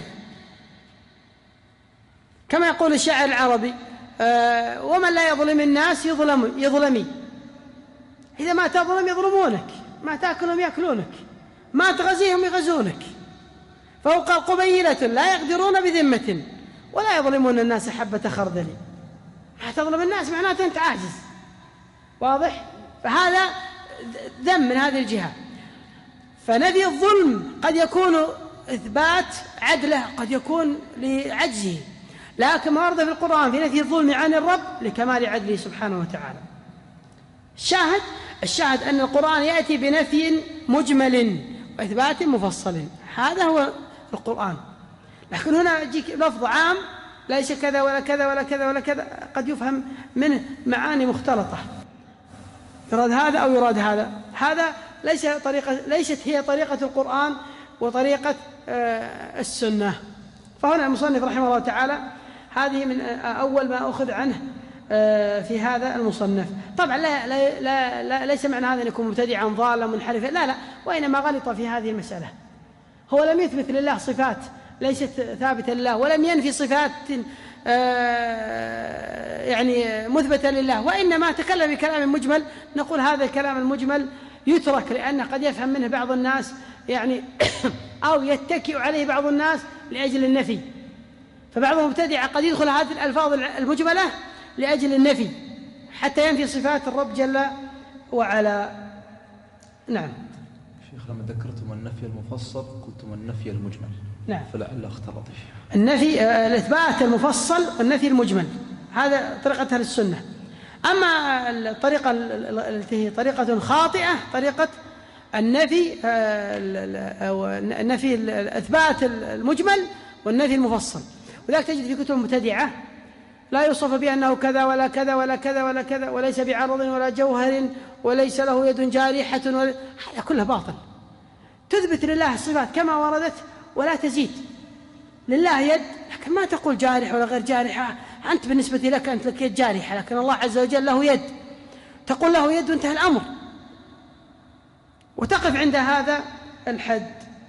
كما يقول الشاعر العربي: آه ومن لا يظلم الناس يظلم يظلمي. إذا ما تظلم يظلمونك، ما تأكلهم يأكلونك، ما تغزيهم يغزونك. فهو قال قبيلة لا يقدرون بذمة ولا يظلمون الناس حبة خردل. ما تظلم الناس معناته أنت عاجز، واضح؟ فهذا ذم من هذه الجهة. فنفي الظلم قد يكون إثبات عدله، قد يكون لعجزه، لكن ما ورد في القرآن في نفي الظلم عن الرب لكمال عدله سبحانه وتعالى. الشاهد الشاهد أن القرآن يأتي بنفي مجمل وإثبات مفصل، هذا هو القرآن. لكن هنا يجيك لفظ عام ليس كذا ولا كذا ولا كذا ولا كذا، قد يفهم منه معاني مختلطة، يراد هذا أو يراد هذا. هذا ليس طريقة، ليست هي طريقة القرآن وطريقة السنة. فهنا المصنف رحمه الله تعالى هذه من أول ما أخذ عنه في هذا المصنف. طبعا لا لا لا لا ليس معنى هذا أن يكون مبتدعا ضالا منحرفا، لا لا، وإنما غلط في هذه المسألة. هو لم يثبت لله صفات ليست ثابتة لله، ولم ينفي صفات يعني مثبتة لله، وإنما تكلم بكلام مجمل، نقول هذا الكلام المجمل يترك، لأن قد يفهم منه بعض الناس يعني أو يتكئ عليه بعض الناس لأجل النفي، فبعض المبتدعة قد يدخل هذه الألفاظ المجملة لأجل النفي حتى ينفي صفات الرب جل وعلا. نعم. شيخ لما ذكرتم النفي المفصل قلتم النفي المجمل. نعم. فلعل اختلط فيه. النفي الإثبات المفصل والنفي المجمل، هذا طريقة أهل السنة. أما الطريقة التي هي طريقة خاطئة طريقة النفي أو النفي الإثبات المجمل والنفي المفصل، وذلك تجد في كتب مبتدعة لا يوصف بأنه كذا ولا كذا ولا كذا ولا كذا، وليس بعرض ولا جوهر وليس له يد جارحة ولا... هذا كله باطل. تثبت لله الصفات كما وردت ولا تزيد. لله يد لكن ما تقول جارح ولا غير جارحة، أنت بالنسبة لك أنت لك يد جارحة، لكن الله عز وجل له يد، تقول له يد وانتهى الأمر، وتقف عند هذا الحد.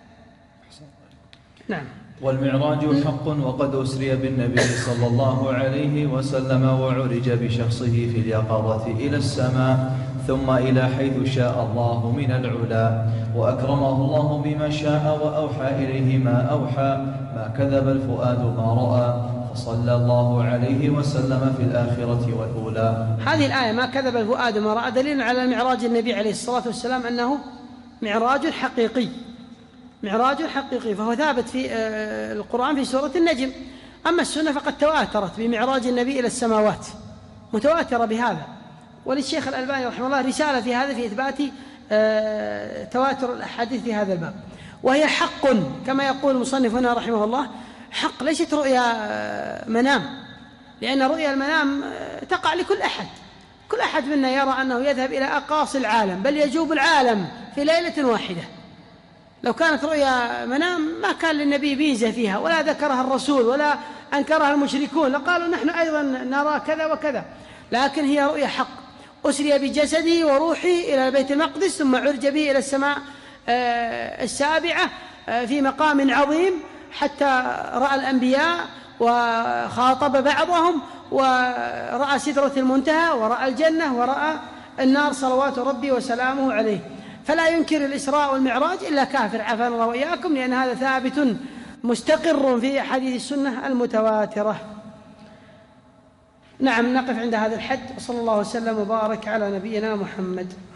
نعم. والمعراج حق، وقد أسري بالنبي صلى الله عليه وسلم وعرج بشخصه في اليقظة إلى السماء ثم إلى حيث شاء الله من العلا، وأكرمه الله بما شاء وأوحى إليه ما أوحى، ما كذب الفؤاد ما رأى، فصلى الله عليه وسلم في الآخرة والأولى. هذه الآية ما كذب الفؤاد ما رأى دليل على معراج النبي عليه الصلاة والسلام أنه معراج حقيقي، معراج حقيقي، فهو ثابت في القرآن في سورة النجم. أما السنة فقد تواترت بمعراج النبي إلى السماوات، متواترة بهذا، وللشيخ الألباني رحمه الله رسالة في هذا في إثبات تواتر الأحاديث في هذا الباب، وهي حق كما يقول المصنف هنا رحمه الله، حق ليست رؤيا منام، لأن رؤيا المنام تقع لكل أحد، كل أحد منا يرى أنه يذهب إلى أقاصي العالم بل يجوب العالم في ليلة واحدة. لو كانت رؤيا منام ما كان للنبي ميزة فيها ولا ذكرها الرسول ولا أنكرها المشركون، لقالوا نحن أيضا نرى كذا وكذا، لكن هي رؤيا حق. أسري بجسدي وروحي إلى بيت المقدس ثم عرج به إلى السماء السابعة في مقام عظيم حتى رأى الأنبياء وخاطب بعضهم ورأى سدرة المنتهى ورأى الجنة ورأى النار صلوات ربي وسلامه عليه. فلا ينكر الإسراء والمعراج إلا كافر، عافانا الله وإياكم، لأن هذا ثابت مستقر في أحاديث السنة المتواترة. نعم، نقف عند هذا الحد، وصلى الله وسلم وبارك على نبينا محمد.